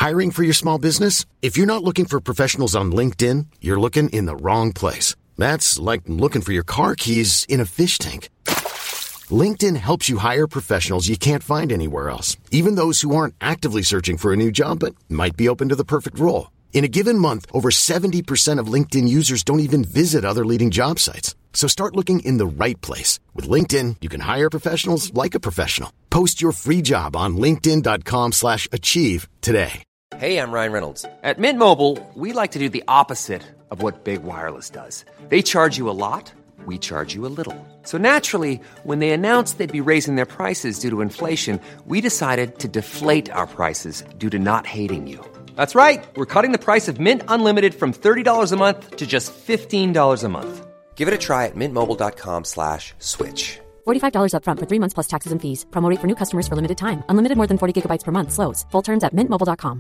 Hiring for your small business? If you're not looking for professionals on LinkedIn, you're looking in the wrong place. That's like looking for your car keys in a fish tank. LinkedIn helps you hire professionals you can't find anywhere else, even those who aren't actively searching for a new job but might be open to the perfect role. In a given month, over 70% of LinkedIn users don't even visit other leading job sites. So start looking in the right place. With LinkedIn, you can hire professionals like a professional. Post your free job on linkedin.com/achieve today. Hey, I'm Ryan Reynolds. At Mint Mobile, we like to do the opposite of what Big Wireless does. They charge you a lot, we charge you a little. So naturally, when they announced they'd be raising their prices due to inflation, we decided to deflate our prices due to not hating you. That's right. We're cutting the price of Mint Unlimited from $30 a month to just $15 a month. Give it a try at mintmobile.com/switch. $45 up front for 3 months plus taxes and fees. Promo rate for new customers for limited time. Unlimited more than 40 gigabytes per month. Slows full terms at mintmobile.com.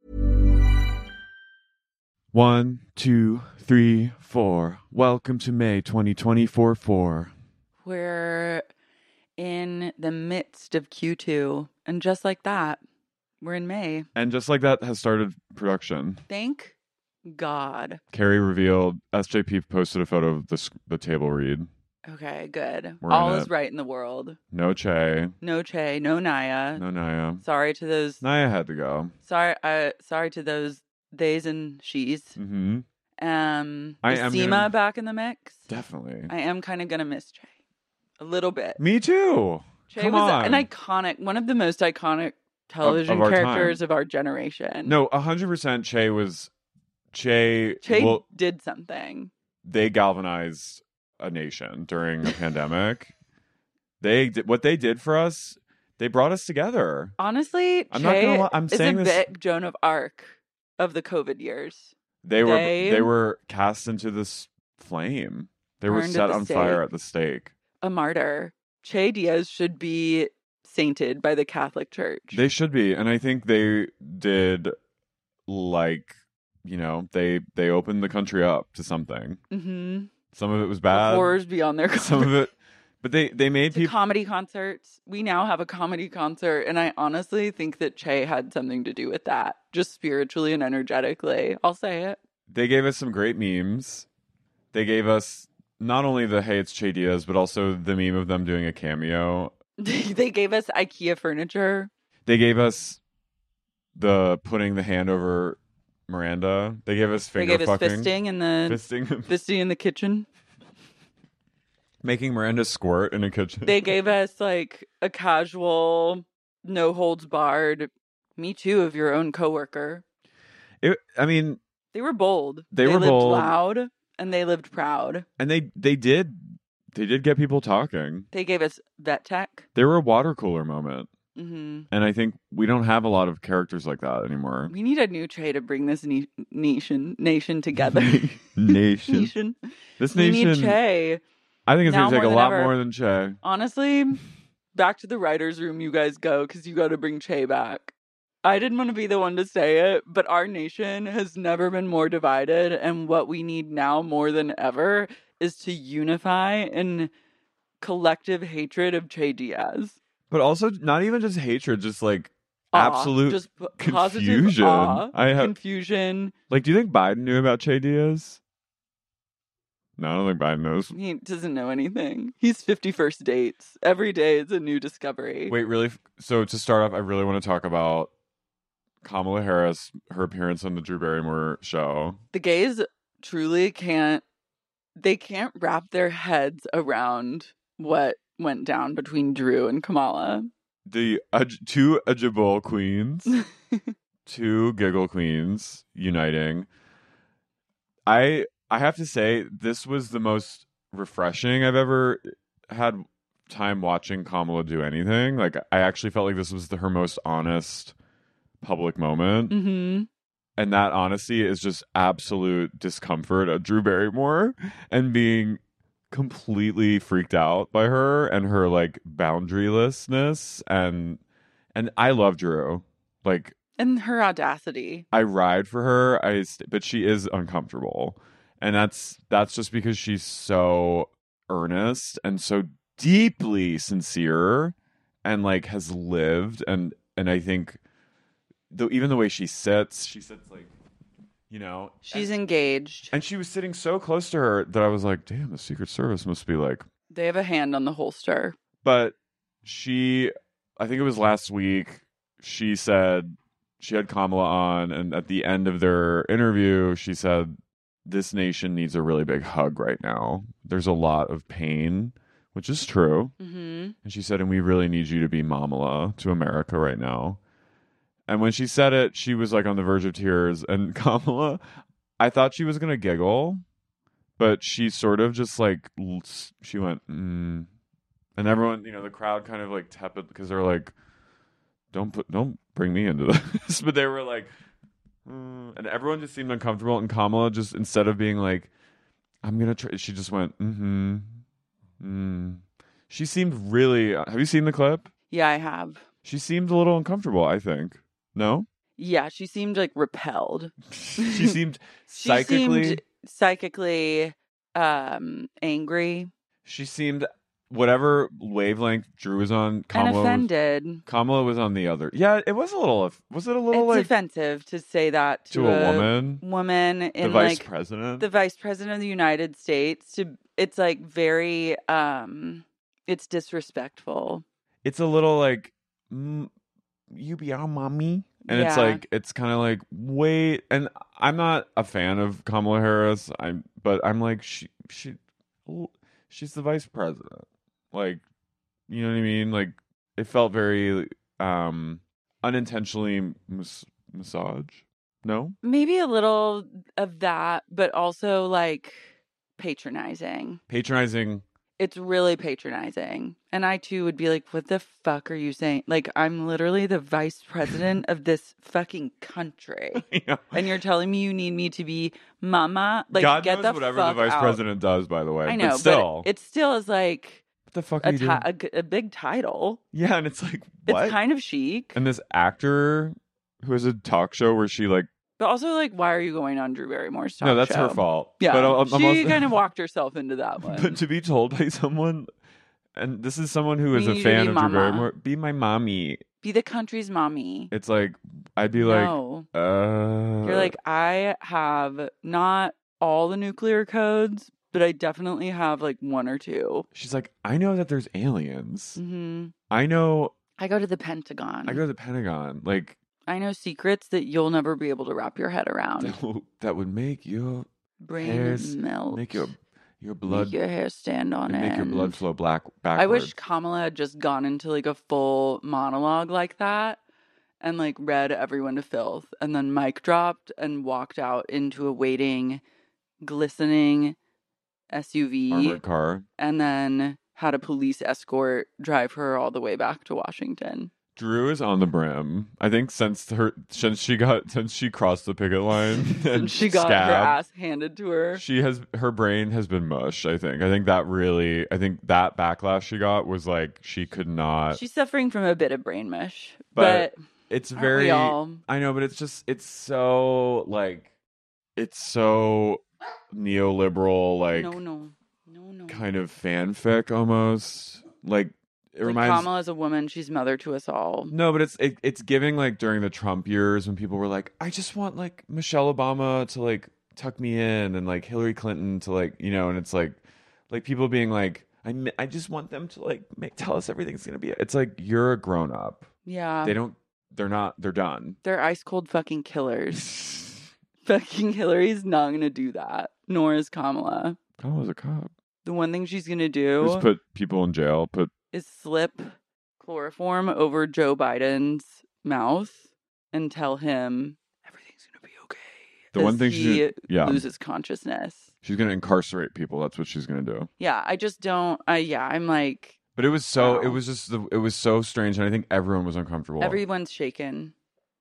1, 2, 3, 4. Welcome to May 2024. We're in the midst of Q2. And just like that, we're in May. And just like that has started production. Thank God. Carrie revealed, SJP posted a photo of the table read. Okay, good. We're All in is it. right in the world. No Che. No Che, no Naya. No Naya. Sorry to those. Naya had to go. Sorry to those theys and she's. Mm-hmm. Is Seema back in the mix? Definitely. I am kind of gonna miss Che a little bit. Me too. Che Come was on. an iconic, one of the most iconic television Of our characters time. of our generation. No, 100% Che was... Che did something. They galvanized a nation during a pandemic. What they did for us, they brought us together. Honestly, I'm not gonna lie, I'm is saying a this- bit Joan of Arc of the COVID years. They were cast into this flame. They were Burned at set the on fire stake. at the stake. A martyr. Che Diaz should be sainted by the Catholic Church. They should be, and I think they did. They opened the country up to something. Mm-hmm. Some of it was bad. Horrors beyond their Some of it, but they made to people. comedy concerts. We now have a comedy concert, and I honestly think that Che had something to do with that, just spiritually and energetically. I'll say it. They gave us some great memes. They gave us not only the "Hey, it's Che Diaz," but also the meme of them doing a cameo. They gave us IKEA furniture. They gave us the putting the hand over Miranda. They gave us They finger gave us fucking. fisting in the kitchen. Making Miranda squirt in a kitchen. They gave us like a casual, no holds barred, me too of your own coworker. They They were bold. They were lived bold. loud and they lived proud. and they did get people talking. They gave us vet tech. They were a water cooler moment. Mm-hmm. And I think we don't have a lot of characters like that anymore. We need a new Che to bring this nation together. Nation. This We nation. need Che. I think it's now going to take more a than lot ever. more than Che. Honestly, back to the writer's room you guys go, because you got to bring Che back. I didn't want to be the one to say it, but our nation has never been more divided. And what we need now more than ever is to unify in collective hatred of Che Diaz. But also, not even just hatred, just like Awe. absolute just positive confusion. awe, I have confusion. like. Do you think Biden knew about Che Diaz? No, I don't think Biden knows. He doesn't know anything. He's 51st dates. Every day is a new discovery. Wait, really? So to start off, I really want to talk about Kamala Harris, her appearance on the Drew Barrymore show. The gays truly can't wrap their heads around what went down between Drew and Kamala. The two Ajabul queens, two giggle queens uniting. I have to say, this was the most refreshing I've ever had time watching Kamala do anything. Like, I actually felt like this was her most honest public moment. Mm-hmm. And that honesty is just absolute discomfort at Drew Barrymore and being completely freaked out by her and her like boundarylessness and I love Drew, like, And her audacity. I ride for her. But she is uncomfortable, and that's just because she's so earnest and so deeply sincere, and like has lived and I think even the way she sits like, She's engaged. and she was sitting so close to her that I was like, damn, the Secret Service must be like. They have a hand on the holster. But I think it was last week, she said she had Kamala on, and at the end of their interview, she said, this nation needs a really big hug right now. There's a lot of pain, which is true. Mm-hmm. And she said, and we really need you to be Mamala to America right now. And when she said it, she was like on the verge of tears. And Kamala, I thought she was going to giggle, but she sort of just like, she went, And everyone, the crowd kind of like tepid because they're like, don't bring me into this. But they were like, and everyone just seemed uncomfortable. And Kamala just, instead of being like, I'm going to try, she just went, She seemed really, have you seen the clip? Yeah, I have. She seemed a little uncomfortable, I think. No? Yeah, she seemed like repelled. She seemed psychically angry. She seemed whatever wavelength Drew was on. And offended. Kamala was on the other. Yeah, it was a little. Was it a little it's like offensive to say that to a woman? Woman in the vice president, the vice president of the United States. It's like very. It's disrespectful. It's a little like. You be our mommy, and it's kind of like wait, and I'm not a fan of Kamala Harris. But I'm like she's the vice president, like, you know what I mean? Like, it felt very unintentionally massage. No, maybe a little of that, but also like patronizing. It's really patronizing. And I, too, would be like, what the fuck are you saying? Like, I'm literally the vice president of this fucking country. Yeah. And you're telling me you need me to be mama? Like, God get knows the whatever fuck the vice out. president does, by the way. I know, but still. But it still is like what the fuck are you doing? a big title. Yeah, and it's like, what? It's kind of chic. And this actor who has a talk show where she like. But also, like, why are you going on Drew Barrymore's talk show? No, that's her fault. Yeah, but she kind of walked herself into that one. But to be told by someone, and this is someone who is a fan of Drew Barrymore, be my mommy. Be the country's mommy. It's like, I'd be no. You're like, I have not all the nuclear codes, but I definitely have like one or two. She's like, I know that there's aliens. Mm-hmm. I know. I go to the Pentagon. Like, I know secrets that you'll never be able to wrap your head around. That would make your brain melt. Make your blood. Make your hair stand on end. Make your blood flow backwards. I wish Kamala had just gone into like a full monologue like that and like read everyone to filth and then mic dropped and walked out into a waiting, glistening SUV. Armored car. And then had a police escort drive her all the way back to Washington. Drew is on the brim. I think since she crossed the picket line and she got her ass handed to her. Her brain has been mush. I think that backlash she got was like she could not. She's suffering from a bit of brain mush, but it's very. I know, but it's so like, it's so neoliberal, like no, kind of fanfic almost like. It reminds Kamala is a woman. She's mother to us all. No, but it's giving like during the Trump years when people were like, I just want like Michelle Obama to like tuck me in and like Hillary Clinton to like, and it's like people being like, I just want them to like tell us everything's gonna be. It's like you're a grown up. Yeah. They're done. They're ice cold fucking killers. Fucking Hillary's not gonna do that. Nor is Kamala. Kamala's a cop. The one thing she's gonna do is put people in jail. Is slip chloroform over Joe Biden's mouth and tell him everything's going to be okay. The one thing he loses consciousness. She's going to incarcerate people. That's what she's going to do. Yeah, I just don't. I'm like. But it was so. Wow. It was so strange, and I think everyone was uncomfortable. Everyone's shaken.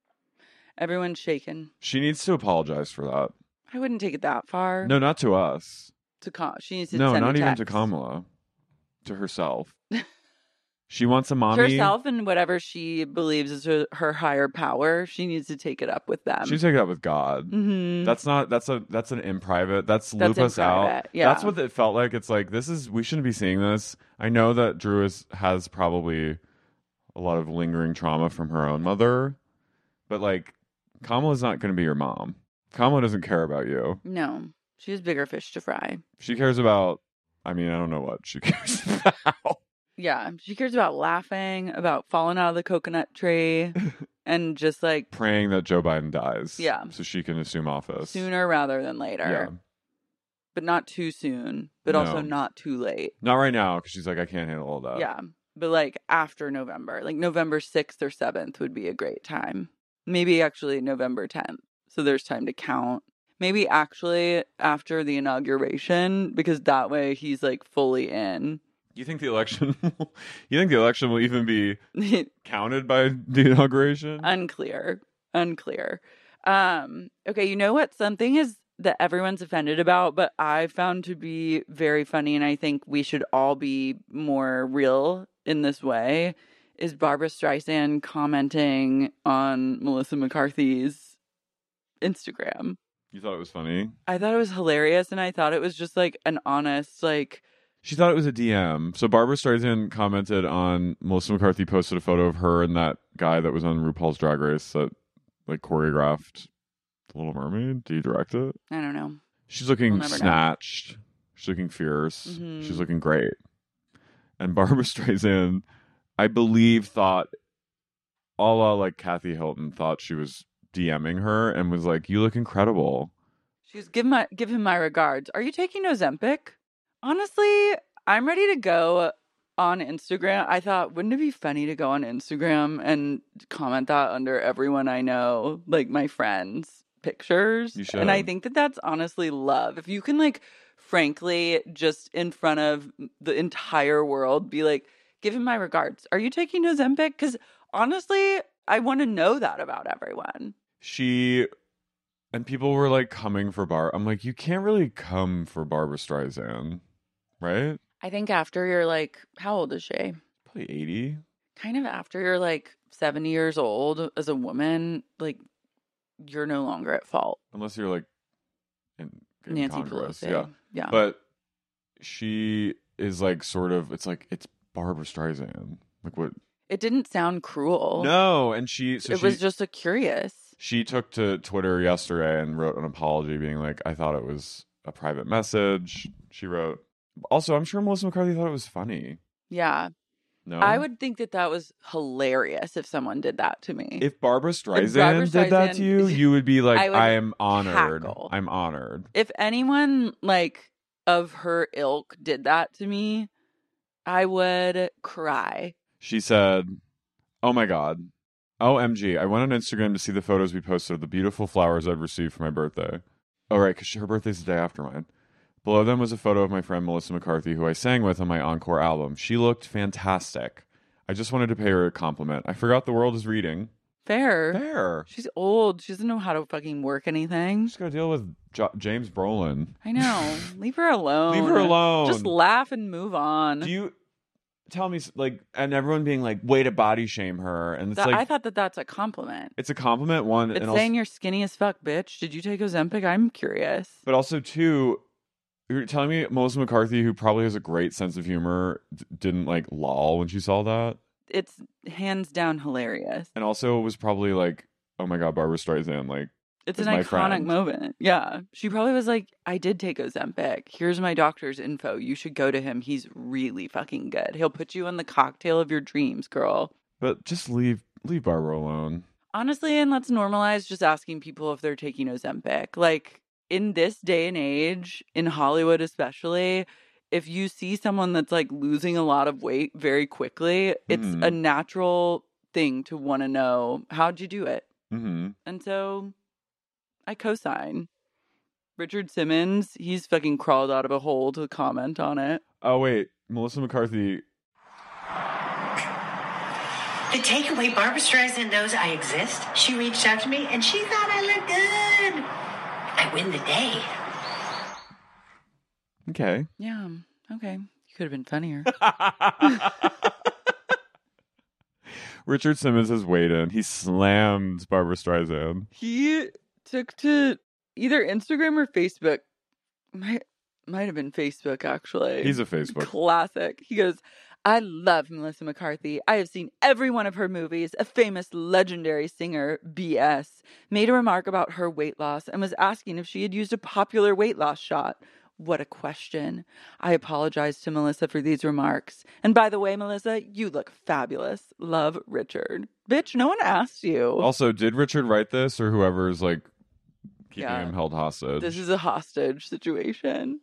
She needs to apologize for that. I wouldn't take it that far. No, not to us. She needs to. No, send not a even text. to Kamala. To herself. She wants a mommy. Herself and whatever she believes is her higher power. She needs to take it up with them. She needs to take it up with God. Mm-hmm. That's an in private. That's loop us out. Yeah. That's what it felt like. It's like we shouldn't be seeing this. I know that Drew has probably a lot of lingering trauma from her own mother, But like, Kamala's not going to be your mom. Kamala doesn't care about you. No, she has bigger fish to fry. She cares about, I mean, I don't know what she cares about. Yeah, she cares about laughing, about falling out of the coconut tree, and just like Praying that Joe Biden dies. Yeah. So she can assume office. sooner rather than later. Yeah. But not too soon, but No. also not too late. Not right now, because she's like, I can't handle all that. Yeah, but like after November, like November 6th or 7th would be a great time. Maybe actually November 10th. So there's time to count. Maybe actually after the inauguration, because that way he's like fully in. You think the election will even be counted by the inauguration? Unclear. Okay, you know what? Something is that everyone's offended about, but I found to be very funny, and I think we should all be more real in this way, is Barbara Streisand commenting on Melissa McCarthy's Instagram. You thought it was funny? I thought it was hilarious, and I thought it was just like an honest, like... She thought it was a DM. So Barbara Streisand commented on Melissa McCarthy posted a photo of her and that guy that was on RuPaul's Drag Race that like choreographed The Little Mermaid. Do you direct it? I don't know. She's looking We'll never know. snatched. She's looking fierce. Mhm. She's looking great. And Barbara Streisand, I believe, thought, a la like Kathy Hilton, thought she was DMing her and was like, "You look incredible." She's give him my regards. Are you taking Ozempic? Honestly, I'm ready to go on Instagram. I thought, wouldn't it be funny to go on Instagram and comment that under everyone I know, like my friends' pictures? You should. And I think that that's honestly love. If you can, like, frankly, just in front of the entire world, be like, give him my regards. Are you taking Ozempic? Because honestly, I want to know that about everyone. And people were like coming for I'm like, you can't really come for Barbara Streisand, right? I think after you're like, how old is she? Probably 80. Kind of after you're like 70 years old as a woman, like you're no longer at fault. Unless you're like in Nancy Congress. Pelosi. Yeah. But she is like sort of, it's like, it's Barbara Streisand. Like what? It didn't sound cruel. No. And it was just a curious. She took to Twitter yesterday and wrote an apology being like, I thought it was a private message. She wrote. Also, I'm sure Melissa McCarthy thought it was funny. Yeah. No? I would think that that was hilarious if someone did that to me. If Barbara Streisand did that to you, you would be like, I am honored. cackle. I'm honored. If anyone like of her ilk did that to me, I would cry. She said, oh my God. OMG, I went on Instagram to see the photos we posted of the beautiful flowers I've received for my birthday. Oh, right, because her birthday's the day after mine. Below them was a photo of my friend Melissa McCarthy, who I sang with on my Encore album. She looked fantastic. I just wanted to pay her a compliment. I forgot the world is reading. Fair. She's old. She doesn't know how to fucking work anything. She's got to deal with James Brolin. I know. Leave her alone. Leave her alone. Just laugh and move on. Do you... Tell me, like, and everyone being like, way to body shame her. And it's I thought that that's a compliment. It's a compliment, one. It's and saying also, you're skinny as fuck, bitch. Did you take Ozempic? I'm curious. But also, two, you're telling me Melissa McCarthy, who probably has a great sense of humor, didn't like lol when she saw that? It's hands down hilarious. And also was probably like, oh my God, Barbara Streisand, like, It's is an my iconic friend. moment. Yeah. She probably was like, I did take Ozempic. Here's my doctor's info. You should go to him. He's really fucking good. He'll put you in the cocktail of your dreams, girl. But just leave Barbara alone. Honestly, and let's normalize just asking people if they're taking Ozempic. Like, in this day and age, in Hollywood especially, if you see someone that's like losing a lot of weight very quickly, it's a natural thing to want to know, how'd you do it? Mm-hmm. And so I co-sign. Richard Simmons, he's fucking crawled out of a hole to comment on it. Oh, wait. Melissa McCarthy. The takeaway, Barbara Streisand knows I exist. She reached out to me and she thought I looked good. I win the day. Okay. Yeah, okay. You could have been funnier. Richard Simmons has weighed in. He slammed Barbara Streisand. He took to either Instagram or Facebook. Might have been Facebook, actually. He's a Facebook. Classic. He goes, I love Melissa McCarthy. I have seen every one of her movies. A famous, legendary singer, BS, made a remark about her weight loss and was asking if she had used a popular weight loss shot. What a question. I apologize to Melissa for these remarks. And by the way, Melissa, you look fabulous. Love, Richard. Bitch, no one asked you. Also, did Richard write this or whoever's like keeping Yeah. him held hostage? This is a hostage situation.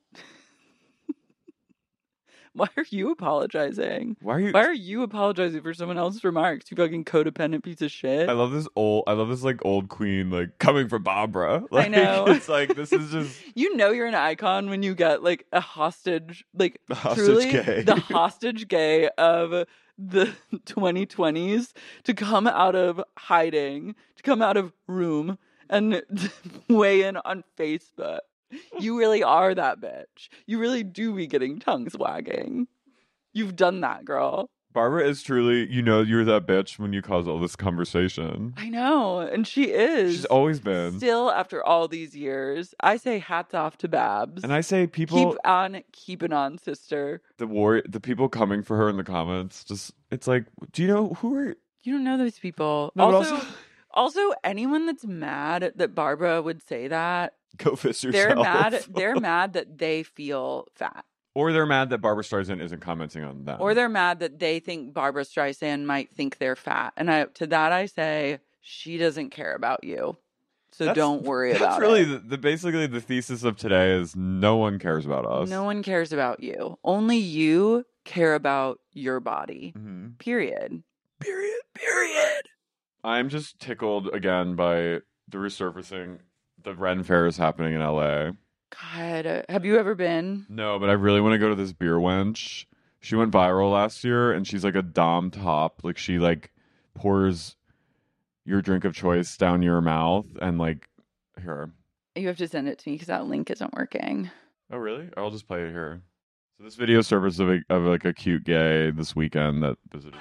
Why are you apologizing? Why Why are you apologizing for someone else's remarks? You fucking codependent piece of shit. I love this like old queen like coming from Barbara. Like, know. It's like this is just You know you're an icon when you get like a hostage, like The hostage truly gay. the hostage gay of the 2020s to come out of hiding, to come out of room and weigh in on Facebook. You really are that bitch. You really do be getting tongues wagging. You've done that, girl. Barbara is truly, you're that bitch when you cause all this conversation. I know, and she is. She's always been. Still, after all these years, I say hats off to Babs. And I say people Keep on keeping on, sister. the people coming for her in the comments, just it's like, do you know who are You don't know those people. No, but Also, anyone that's mad that Barbara would say that, go fist yourself? they're mad that they feel fat. Or they're mad that Barbara Streisand isn't commenting on them. Or they're mad that they think Barbara Streisand might think they're fat. And to that I say, she doesn't care about you. So don't worry about That's really it. basically the thesis of today is no one cares about us. No one cares about you. Only you care about your body. Mhm. Period. Period. I'm just tickled again by the resurfacing. The Ren Fair is happening in LA. God, have you ever been? No, but I really want to go to this beer wench. She went viral last year, and she's like a dom top. Like she like pours your drink of choice down your mouth, and like here. You have to send it to me because that link isn't working. Oh really? I'll just play it here. So this video surfaced of like a cute gay this weekend that visited.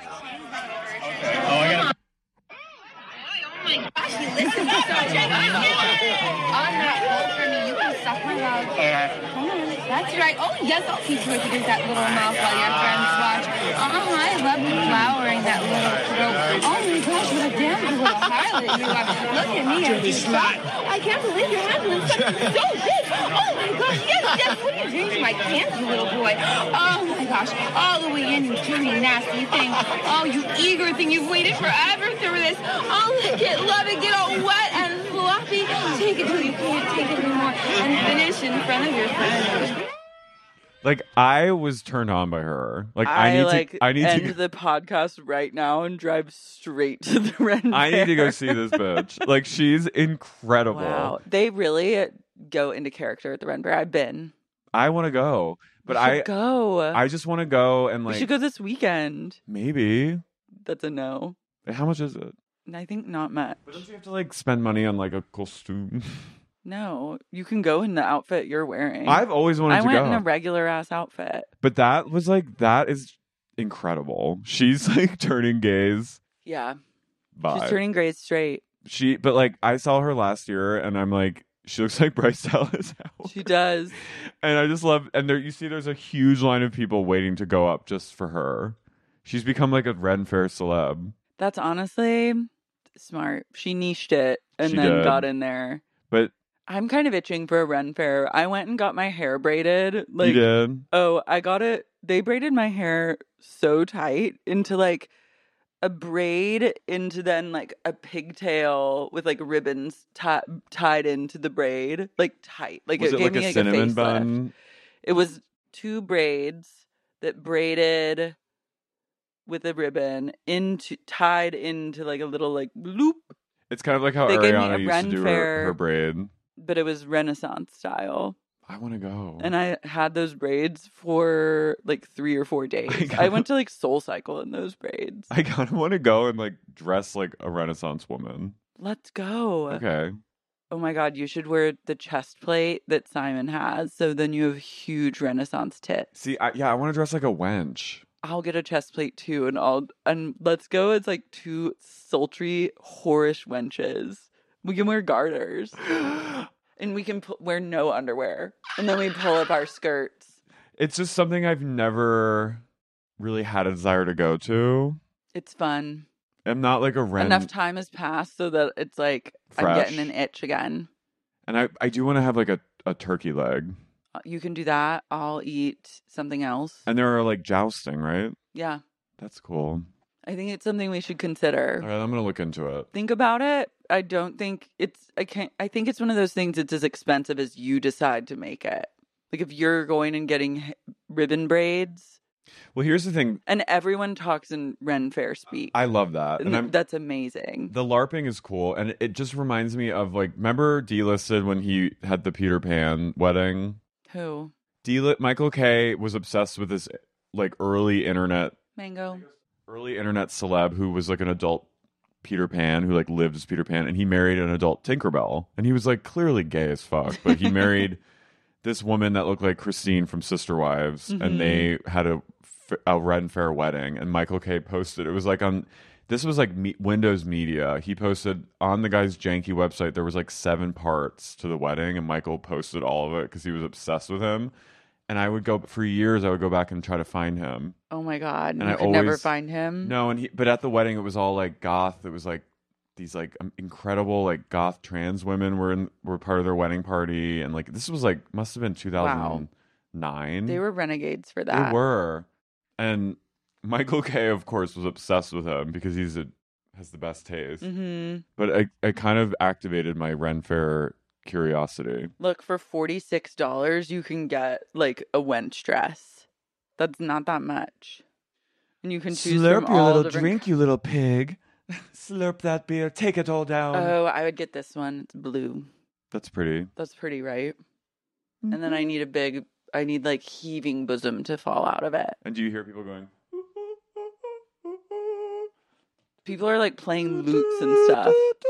Oh my gosh, you listen so on that roll for me. You can suck my mouth. Come on. That's right. Oh, yes, I'll teach you what to do with that little mouth while your friends watch. I love you flowering that little throat. Oh my gosh, what a damn good little harlot you are. Look at me. I can't believe you're handling something so big. Oh my gosh, yes. What are you doing to my pants, you little boy? Oh my gosh, all the way in, you dirty, nasty thing. Oh, you eager thing. You've waited forever through this. Oh, lick it, love it, get all wet and floppy. Take it till you can't take it anymore and finish in front of your friends. Like I was turned on by her. Like I need end to the podcast right now and drive straight to the Ren I need to go Fair. see this bitch. Like she's incredible. Wow, they really go into character at the Ren Fair. I've been. I want to go, but You should go. I just want to go and We like should go this weekend. maybe. That's a no. How much is it? I think not much. But don't you have to like spend money on like a costume? No, you can go in the outfit you're wearing. I've always wanted I to went go. in a regular ass outfit. But that is incredible. She's like turning gays. Yeah, Vibe. she's turning gray straight. But like I saw her last year, and I'm like, she looks like Bryce Dallas Howard. She does. And I just love, and there's a huge line of people waiting to go up just for her. She's become like a Ren Fair celeb. That's honestly smart. She niched it and She then did. got in there. But I'm kind of itching for a Ren Fair. I went and got my hair braided. you did. Oh, I got it. They braided my hair so tight into like a braid into then like a pigtail with like ribbons tied into the braid, like tight. Like Was it it gave like me a like cinnamon a facelift. bun? It was 2 braids that braided with a ribbon tied into like a little like loop, It's kind of like how They gave me Ariana a used Ren to do Fair. her braid. but it was Renaissance style. I want to go. And I had those braids for like 3 or 4 days. I went to like Soul Cycle in those braids. I kind of want to go and like dress like a Renaissance woman. Let's go. Okay. Oh my God, you should wear the chest plate that Simon has. So then you have huge Renaissance tits. See, I want to dress like a wench. I'll get a chest plate too, and let's go as like 2 sultry, whorish wenches. We can wear garters, and we can wear no underwear, and then we pull up our skirts. It's just something I've never really had a desire to go to. It's fun. I'm not like a Ren. Enough time has passed so that it's like I'm Fresh. getting an itch again. And I do want to have like a turkey leg. You can do that. I'll eat something else. And there are like jousting, right? Yeah. That's cool. I think it's something we should consider. All right, I'm going to look into it. Think about it. I think it's one of those things that's as expensive as you decide to make it. Like if you're going and getting ribbon braids. Well, here's the thing. And everyone talks in Ren Fair speak. I love that. And that's amazing. The LARPing is cool. And it just reminds me of like, remember Delisted when he had the Peter Pan wedding? Who? Michael K was obsessed with this like early internet celeb who was like an adult Peter Pan who like lived as Peter Pan, and he married an adult Tinkerbell, and he was like clearly gay as fuck, but he married this woman that looked like Christine from Sister Wives, and they had a Ren Fair wedding, and Michael K posted, it was like on, this was like Windows Media, he posted on the guy's janky website, there was like 7 parts to the wedding, and Michael posted all of it because he was obsessed with him. And I would go, for years, I would go back and try to find him. Oh my God. And I could never find him? No, but at the wedding, it was all like goth. It was like these like incredible like goth trans women were part of their wedding party. And like, this was like, must have been 2009. They were renegades for that. They were. And Michael K, of course, was obsessed with him because has the best taste. Mm-hmm. But I kind of activated my Ren Fair curiosity. Look, for $46 you can get like a wench dress. That's not that much. And you can choose Slurp from your all little different... drink, you little pig. Slurp that beer, take it all down. Oh, I would get this one. It's blue. That's pretty. That's pretty, right? Mm-hmm. And then I need like heaving bosom to fall out of it. And do you hear people going? People are like playing lutes and stuff.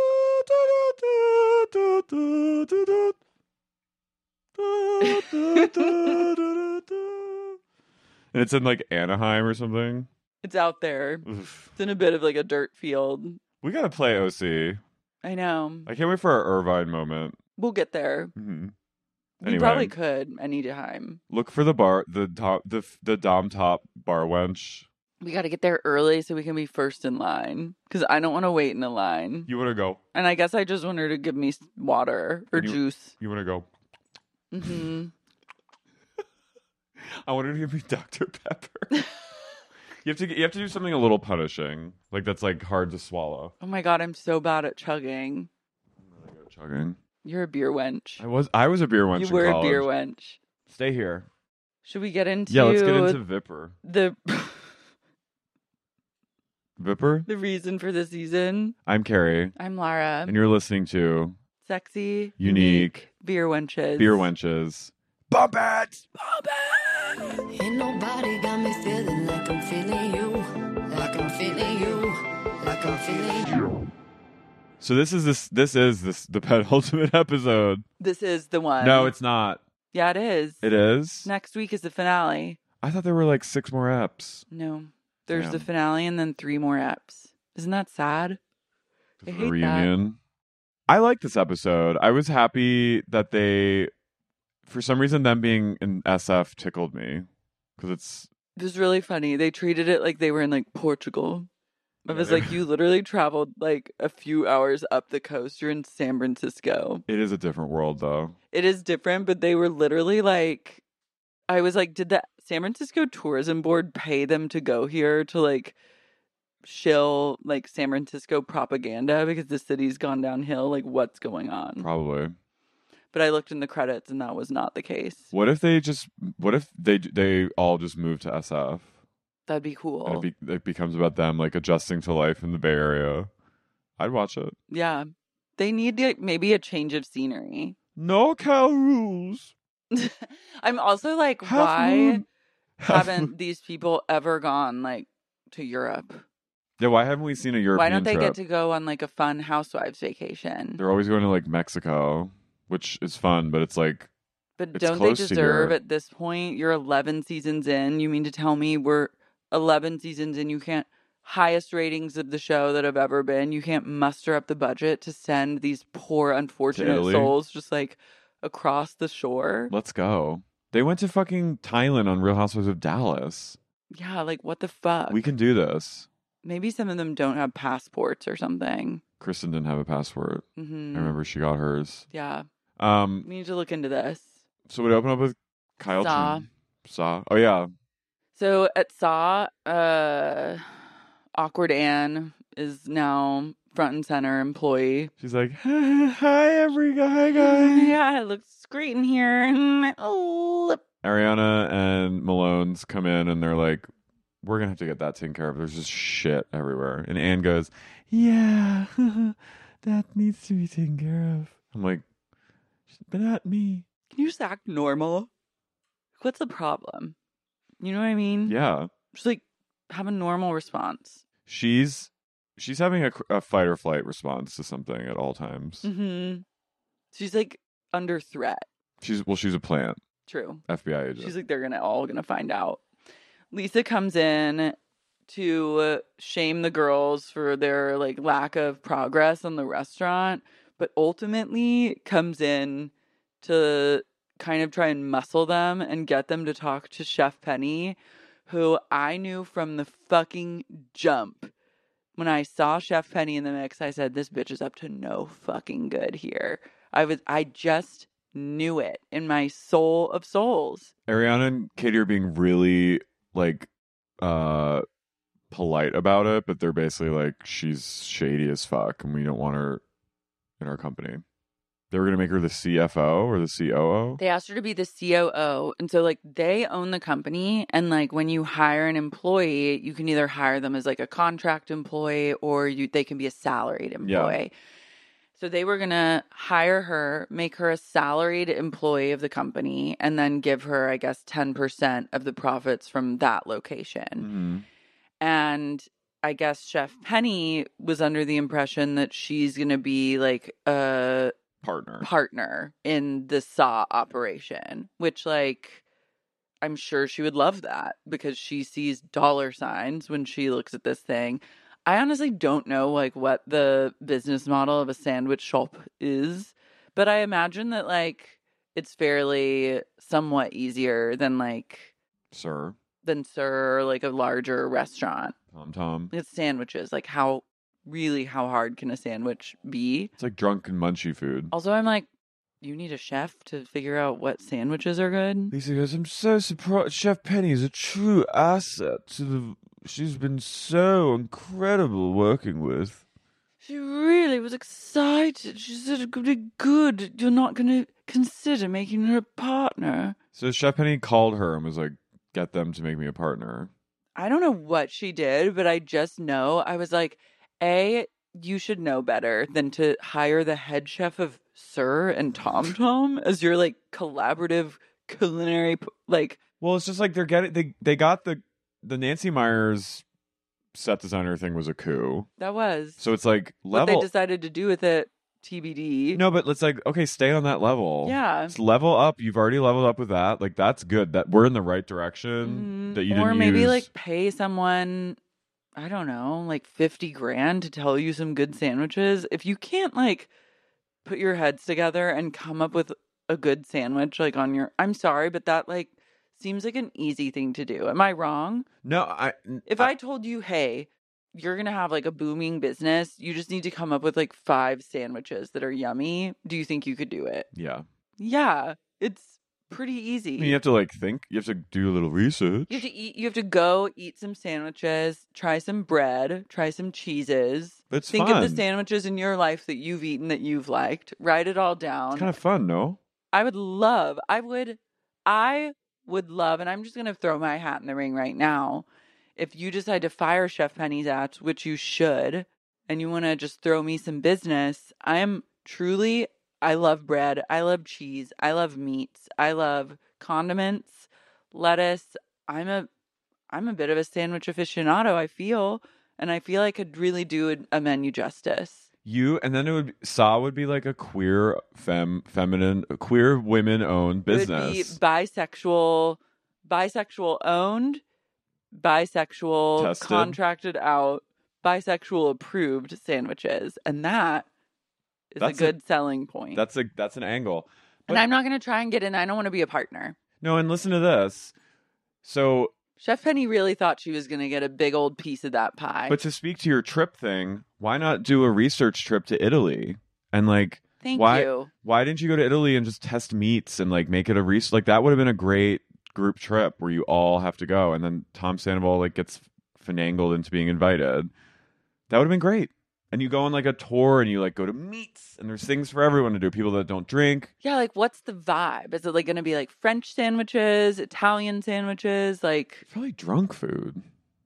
And it's in like Anaheim or something. It's out there. Oof. It's in a bit of like a dirt field. We gotta play OC. I know. I can't wait for our Irvine moment. We'll get there. Mm-hmm. We Anyway, probably could anytime. look for the bar, the Dom Top bar wench. We got to get there early so we can be first in line. Because I don't want to wait in a line. You want to go? And I guess I just want her to give me water or juice. You want to go? Mm-hmm. I want her to give me Dr. Pepper. You have to do something a little punishing, like that's like hard to swallow. Oh my God, I'm so bad at chugging. I'm really good at chugging. You're a beer wench. I was a beer wench. You were in college. a beer wench. Stay here. Should we get into? Yeah, let's get into Vipper. The Vipper. The reason for the season. I'm Carrie. I'm Lara. And you're listening to Sexy, Unique Beer Wenches. Beer Wenches. Bump it! Bump it! Ain't nobody got me feeling like I'm feeling you. Like I'm feeling you. Like I'm feeling you. So this is the penultimate episode. This is the one. No, it's not. Yeah, it is. It is? Next week is the finale. I thought there were like 6 more eps. No. There's Damn. the finale and then 3 more eps. Isn't that sad? I hate reunion. that. I like this episode. I was happy that they, for some reason, them being in SF tickled me because It was really funny. They treated it like they were in like Portugal. I was like, you literally traveled like a few hours up the coast. You're in San Francisco. It is a different world, though. It is different, but they were literally like, I was like, did the San Francisco Tourism Board pay them to go here to like shill like San Francisco propaganda because the city's gone downhill? Like, what's going on? Probably. But I looked in the credits and that was not the case. What if they all just move to SF? That'd be cool. And it becomes about them like adjusting to life in the Bay Area. I'd watch it. Yeah. They need like, maybe a change of scenery. No cow rules. I'm also like, why haven't these people ever gone like to Europe? Yeah, why haven't we seen a European Why don't they trip? get to go on like a fun housewives vacation? They're always going to like Mexico, which is fun, but it's like, but it's don't they close to deserve here. at this point? You're 11 seasons in. You mean to tell me we're 11 seasons in? You can't, highest ratings of the show that have ever been. You can't muster up the budget to send these poor, unfortunate Italy? souls just like across the shore. Let's go. They went to fucking Thailand on Real Housewives of Dallas. Yeah, like what the fuck? We can do this. Maybe some of them don't have passports or something. Kristen didn't have a passport. Mm-hmm. I remember she got hers. Yeah. We need to look into this. So we open up with Kyle. Saw. Oh yeah. So at Saw, awkward Anne is now front and center employee. She's like, hi guy. Yeah, it looks great in here. Oh. Ariana and Malone's come in and they're like, we're gonna have to get that taken care of. There's just shit everywhere. And Anne goes, yeah, that needs to be taken care of. I'm like, but not me. Can you just act normal? What's the problem? You know what I mean? Yeah. Just like have a normal response. She's having a fight or flight response to something at all times. Mm-hmm. She's like under threat. She's a plant. True. FBI agent. She's like, they're all gonna find out. Lisa comes in to shame the girls for their like lack of progress in the restaurant, but ultimately comes in to kind of try and muscle them and get them to talk to Chef Penny, who I knew from the fucking jump. When I saw Chef Penny in the mix, I said, this bitch is up to no fucking good here. I just knew it in my soul of souls. Ariana and Katie are being really like polite about it, but they're basically like, she's shady as fuck and we don't want her in our company. They were going to make her the CFO or the COO. They asked her to be the COO. And so like they own the company. And like when you hire an employee, you can either hire them as like a contract employee or they can be a salaried employee. Yeah. So they were going to hire her, make her a salaried employee of the company, and then give her, I guess, 10% of the profits from that location. Mm-hmm. And I guess Chef Penny was under the impression that she's going to be like a partner in the Saw operation, which like I'm sure she would love that because she sees dollar signs when she looks at this thing. I honestly don't know like what the business model of a sandwich shop is, but I imagine that like it's fairly somewhat easier than like Sir, like a larger restaurant. Tom. It's sandwiches. Like how hard can a sandwich be? It's like drunken munchy food. Also, I'm like, you need a chef to figure out what sandwiches are good? Lisa goes, I'm so surprised. Chef Penny is a true asset to the... She's been so incredible working with. She really was excited. She said it could be good. You're not going to consider making her a partner. So Chef Penny called her and was like, get them to make me a partner. I don't know what she did, but I just know. I was like, you should know better than to hire the head chef of Sir and Tom Tom as your like collaborative culinary like. Well, it's just like they got the Nancy Meyers set designer thing was a coup. That was. So it's like what they decided to do with it, TBD. No, but it's like, okay, stay on that level. Yeah. It's level up. You've already leveled up with that. Like, that's good. That we're in the right direction. Mm-hmm. That you or didn't maybe use... like pay someone, I don't know, like $50,000 to tell you some good sandwiches. If you can't like put your heads together and come up with a good sandwich like on your, I'm sorry, but that like seems like an easy thing to do. Am I wrong? No, If I told you, hey, you're going to have like a booming business, you just need to come up with like 5 sandwiches that are yummy. Do you think you could do it? Yeah. Yeah. It's pretty easy. I mean, you have to like think, you have to do a little research. You have to go eat some sandwiches, try some bread, try some cheeses. It's Think fun. of the sandwiches in your life that you've eaten that you've liked. Write it all down. It's kind of fun, no? I would love, and I'm just going to throw my hat in the ring right now. If you decide to fire Chef Penny's act, which you should, and you want to just throw me some business, I love bread. I love cheese. I love meats. I love condiments, lettuce. I'm a bit of a sandwich aficionado, I feel, and I feel I could really do a menu justice. And then Saw would be like a queer feminine, queer women owned business. It would be bisexual owned, bisexual tested, contracted out, bisexual approved sandwiches, and that's a good selling point. That's an angle. And I'm not going to try and get in. I don't want to be a partner. No, and listen to this. So Chef Penny really thought she was going to get a big old piece of that pie. But to speak to your trip thing, why not do a research trip to Italy? And like, Thank why you. why didn't you go to Italy and just test meats and like make it a research? Like that would have been a great group trip where you all have to go, and then Tom Sandoval like gets finangled into being invited. That would have been great. And you go on like a tour and you like go to meats and there's things for everyone to do. People that don't drink. Yeah, like what's the vibe? Is it like going to be like French sandwiches, Italian sandwiches? Like, It's probably drunk food.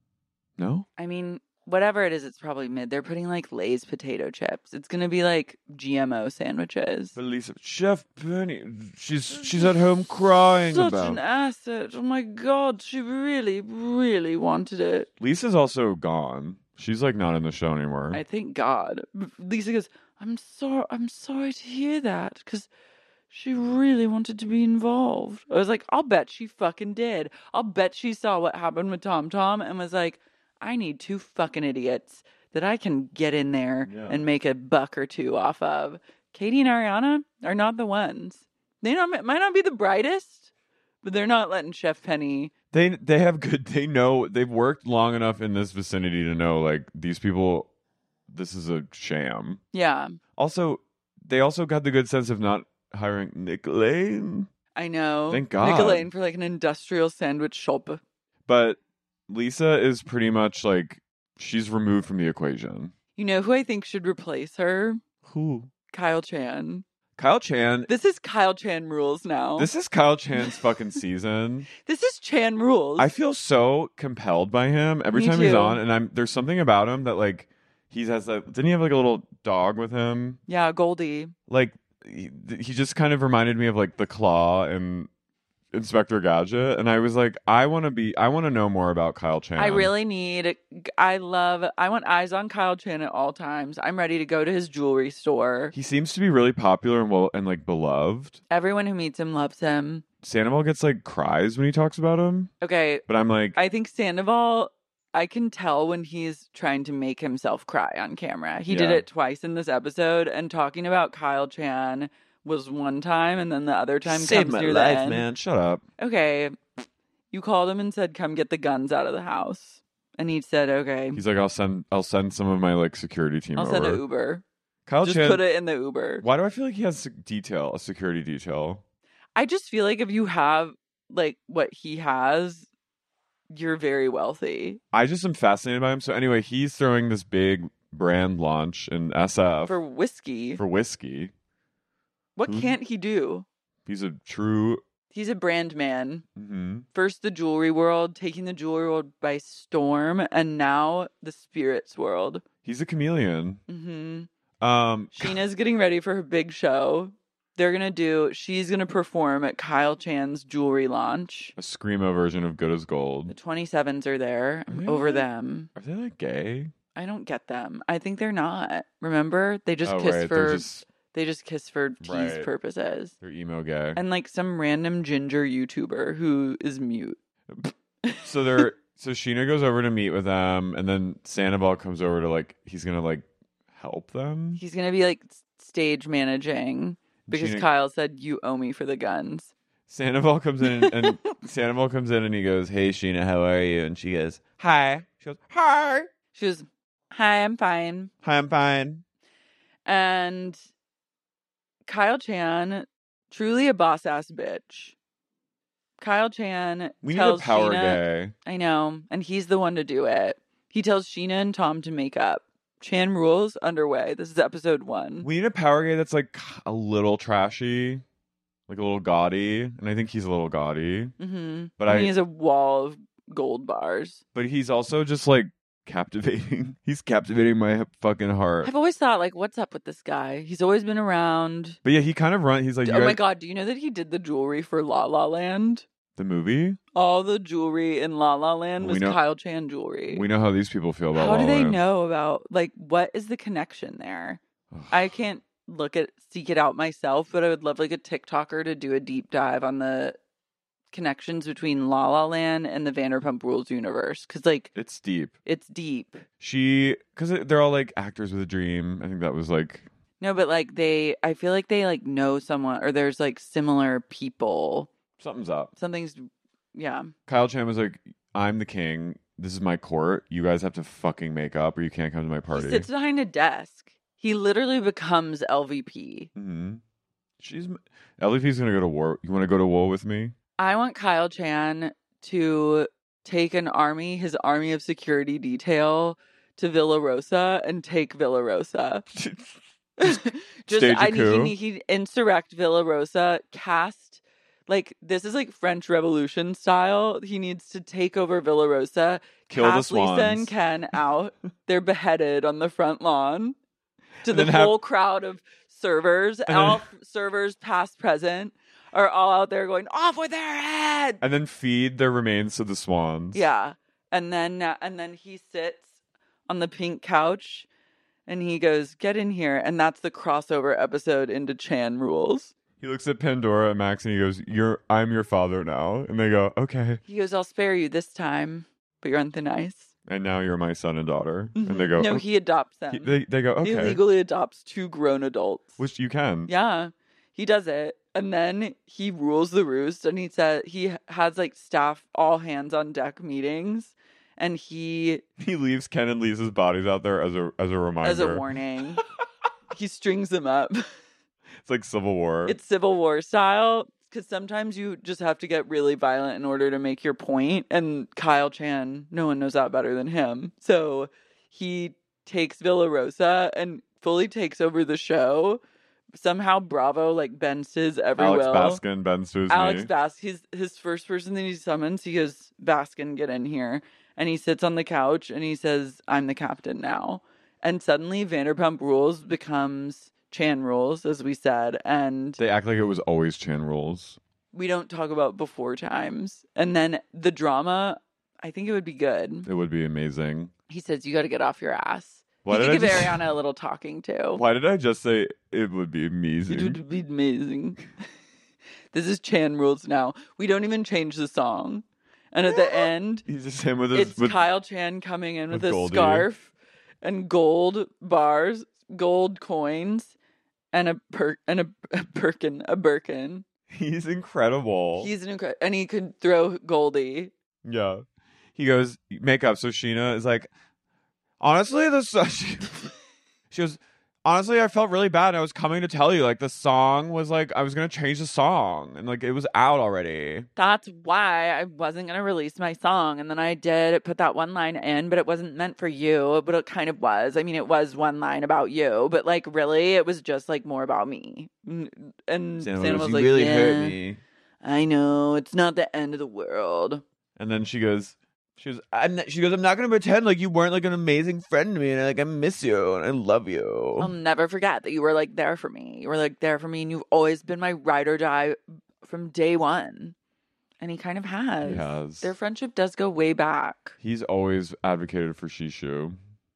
No? I mean, whatever it is, it's probably mid. They're putting like Lay's potato chips. It's going to be like GMO sandwiches. But Lisa, Chef Penny, she's at home crying Such about an asset. Oh my God, she really, really wanted it. Lisa's also gone. She's like not in the show anymore. I thank God. Lisa goes, I'm sorry to hear that, because she really wanted to be involved. I was like, I'll bet she fucking did. I'll bet she saw what happened with Tom Tom and was like, I need 2 fucking idiots that I can get in there and make a buck or 2 off of. Katie and Ariana are not the ones. They might not be the brightest, but they're not letting Chef Penny. They have good. They know they've worked long enough in this vicinity to know like these people. This is a sham. Yeah. Also, they also got the good sense of not hiring Nick Lane. I know. Thank God. Nick Elaine for like an industrial sandwich shop. But Lisa is pretty much like she's removed from the equation. You know who I think should replace her? Who? Kyle Chan. Kyle Chan. This is Kyle Chan rules now. This is Kyle Chan's fucking season. This is Chan rules. I feel so compelled by him every Me time he's too. on, and there's something about him that like he has that. Didn't he have like a little dog with him? Yeah, Goldie. Like he just kind of reminded me of like the Claw and Inspector Gadget, and I was like, I want to know more about Kyle Chan. I want eyes on Kyle Chan at all times. I'm ready to go to his jewelry store. He seems to be really popular and like beloved. Everyone who meets him loves him. Sandoval gets like cries when he talks about him, Okay, but I'm like, I think Sandoval, I can tell when he's trying to make himself cry on camera. He did Yeah. it twice in this episode, and talking about Kyle Chan was one time, and then the other time comes near the end. man. Shut up. Okay, you called him and said, "Come get the guns out of the house," and he said, "Okay, He's like, I'll send some of my like security team I'll over. send an Uber. Kyle Just Chan. put it in the Uber." Why do I feel like he has a security detail? I just feel like if you have like what he has, you're very wealthy. I just am fascinated by him. So anyway, he's throwing this big brand launch in SF For whiskey. for whiskey. What Who- can't he do? He's a true. He's a brand man. Mhm. First the jewelry world, taking the jewelry world by storm, and now the spirits world. He's a chameleon. hmm Um, Sheena's getting ready for her big show. She's gonna perform at Kyle Chan's jewelry launch. a screamo version of Good as The Gold. 27s are there. I'm Really? over them. Are they like gay? I don't get them. I think they're not. Remember? They just Oh, kiss right. for They're just they just kiss for tease Right. purposes. they're emo gay. And like some random ginger YouTuber who is mute. So Sheena goes over to meet with them, and then Sandoval comes over to like he's gonna like help them. He's gonna be like stage managing because Sheena- Kyle said you owe me for the guns. Sandoval comes in and Sandoval comes in and he goes, "Hey Sheena, how are you?" And she goes, "Hi." She goes, "Hi." She goes, "Hi, I'm fine." "Hi, I'm fine." And Kyle Chan, truly a boss ass bitch. Kyle Chan We need a tells power Sheena, gay. I know, and he's the one to do it. He tells Sheena and Tom to make up. Chan rules underway. This is episode 1. We need a power gay that's like a little trashy, like a little gaudy, and I think he's a little gaudy. Mm-hmm. But And he has a wall of gold bars. But he's also just like captivating. He's captivating my fucking heart. I've always thought, like, what's up with this guy? He's always been around. But yeah, he kind of he's like, you Oh my guys- God, do you know that he did the jewelry for La La Land? the movie. All the jewelry in La La Land We was know- Kyle Chan jewelry. We know how these people feel about How do La La they Land. know about, like, what is the connection there? I can't seek it out myself, but I would love like a TikToker to do a deep dive on the connections between La La Land and the Vanderpump Rules universe. Cause like, It's deep. it's deep. Because they're all like actors with a dream. I think that was like, No, but like I feel like they like know someone or there's like similar people. something's up. Something's, yeah. Kyle Chan was like, I'm the king. This is my court. You guys have to fucking make up or you can't come to my party. He sits behind a desk. He literally becomes LVP. Mm-hmm. LVP's going to go to war. You want to go to war with me? I want Kyle Chan to take his army of security detail to Villa Rosa and take Villa Rosa. Stage a coup. He insurrect Villa Rosa, cast, like, this is like French Revolution style. He needs to take over Villa Rosa, Kill the cast Lisa swans. and Ken out. They're beheaded on the front lawn to And the then whole crowd of servers. All servers, past, present, are all out there going, off with their head! And then feed their remains to the swans. Yeah. And then he sits on the pink couch and he goes, get in here. And that's the crossover episode into Chan Rules. He looks at Pandora and Max and he goes, I'm your father now. And they go, okay. He goes, I'll spare you this time, but you're on thin ice. And now you're my son and daughter. And they go, No, he adopts them. They go, okay. He legally adopts 2 grown adults. Which you can. Yeah, he does it. And then he rules the roost and he said he has like staff all hands on deck meetings. And he leaves Ken and Lisa's bodies out there as a reminder. as a warning. He strings them up. It's like Civil War. It's Civil War style because sometimes you just have to get really violent in order to make your point. And Kyle Chan, no one knows that better than him. So he takes Villa Rosa and fully takes over the show. Somehow Bravo like bends to his every will. Alex Baskin bends to his Alex knee. Baskin, his first person that he summons, he goes, Baskin, get in here. And he sits on the couch and he says, I'm the captain now. And suddenly Vanderpump Rules becomes Chan Rules, as we said. And They act like it was always Chan Rules. we don't talk about before times. And then the drama, I think it would be good. It would be amazing. He says, you got to get off your ass. Why He did could I give just- Ariana a little talking to. Why did I just say it would be It amazing? would be amazing. This is Chan Rules now. We don't even change the song. And at the end, He's just him with his... it's Kyle Chan coming in with with a Goldie. scarf and gold bars, gold coins, and a Birkin. He's incredible. He's an incredible, and he could throw Goldie. Yeah. He goes, makeup. So Sheena is like, honestly, she goes, honestly, I felt really bad. I was coming to tell you, like, the song was like, I was going to change the song. And, like, it was out already. That's why I wasn't going to release my song. And then I did put that one line in, but it wasn't meant for you. But it kind of was. I mean, it was one line about you, but, like, really, it was just, like, more about me. And Santa was like, really yeah, hurt me. I know. It's not the end of the world. And then she goes, I'm not going to pretend like you weren't like an amazing friend to me, and like I miss you and I love you. I'll never forget that you were like there for me. You were like there for me, and you've always been my ride or die from day one. And he kind of has. He has. Their friendship does go way back. He's always advocated for Shishu.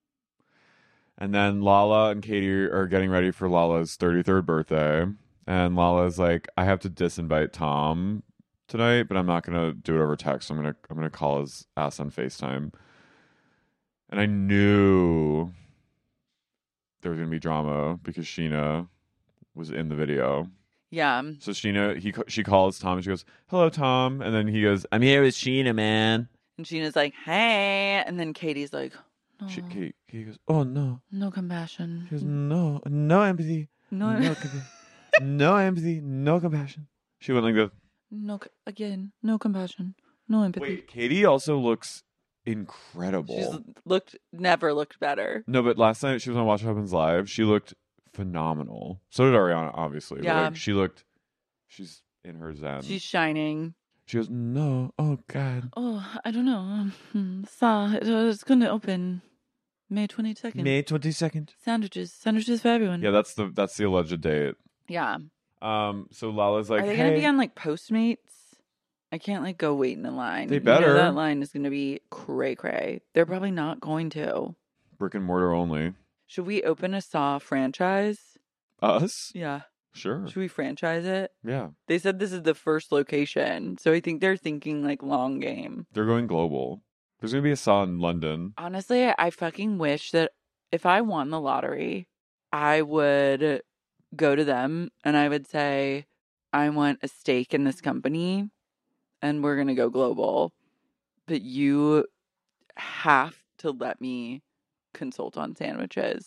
And then Lala and Katie are getting ready for Lala's 33rd birthday, and Lala's like, I have to disinvite Tom tonight, but I'm not gonna do it over text. I'm gonna call his ass on FaceTime. And I knew there was gonna be drama because Sheena was in the video. Yeah. So she calls Tom and she goes, "Hello, Tom," and then he goes, "I'm here with Sheena, man." And Sheena's like, hey. And then Katie's like, no. Katie goes, "Oh no." No compassion. She goes, no empathy, No. no empathy, no compassion. She went like this. No compassion. No empathy. Wait, Katie also looks incredible. She's never looked better. No, but last night she was on Watch What Happens Live. She looked phenomenal. So did Ariana, obviously. But, Yeah. like, she's in her zen. She's shining. She goes, no, oh God. Oh, I don't know. It's going to open May 22nd. May 22nd. Sandwiches for everyone. Yeah, that's the alleged date. Yeah. So Lala's like, Are they hey. going to be on like Postmates? I can't like go wait in a line. They You know better. that line is going to be cray cray. They're probably not going to. Brick and mortar only. Should we open a Saw franchise? Us? Yeah. Sure. Should we franchise it? Yeah. They said this is the first location, so I think they're thinking like long game. They're going global. There's going to be a Saw in London. Honestly, I fucking wish that if I won the lottery, I would go to them and I would say, I want a stake in this company and we're going to go global. but you have to let me consult on sandwiches.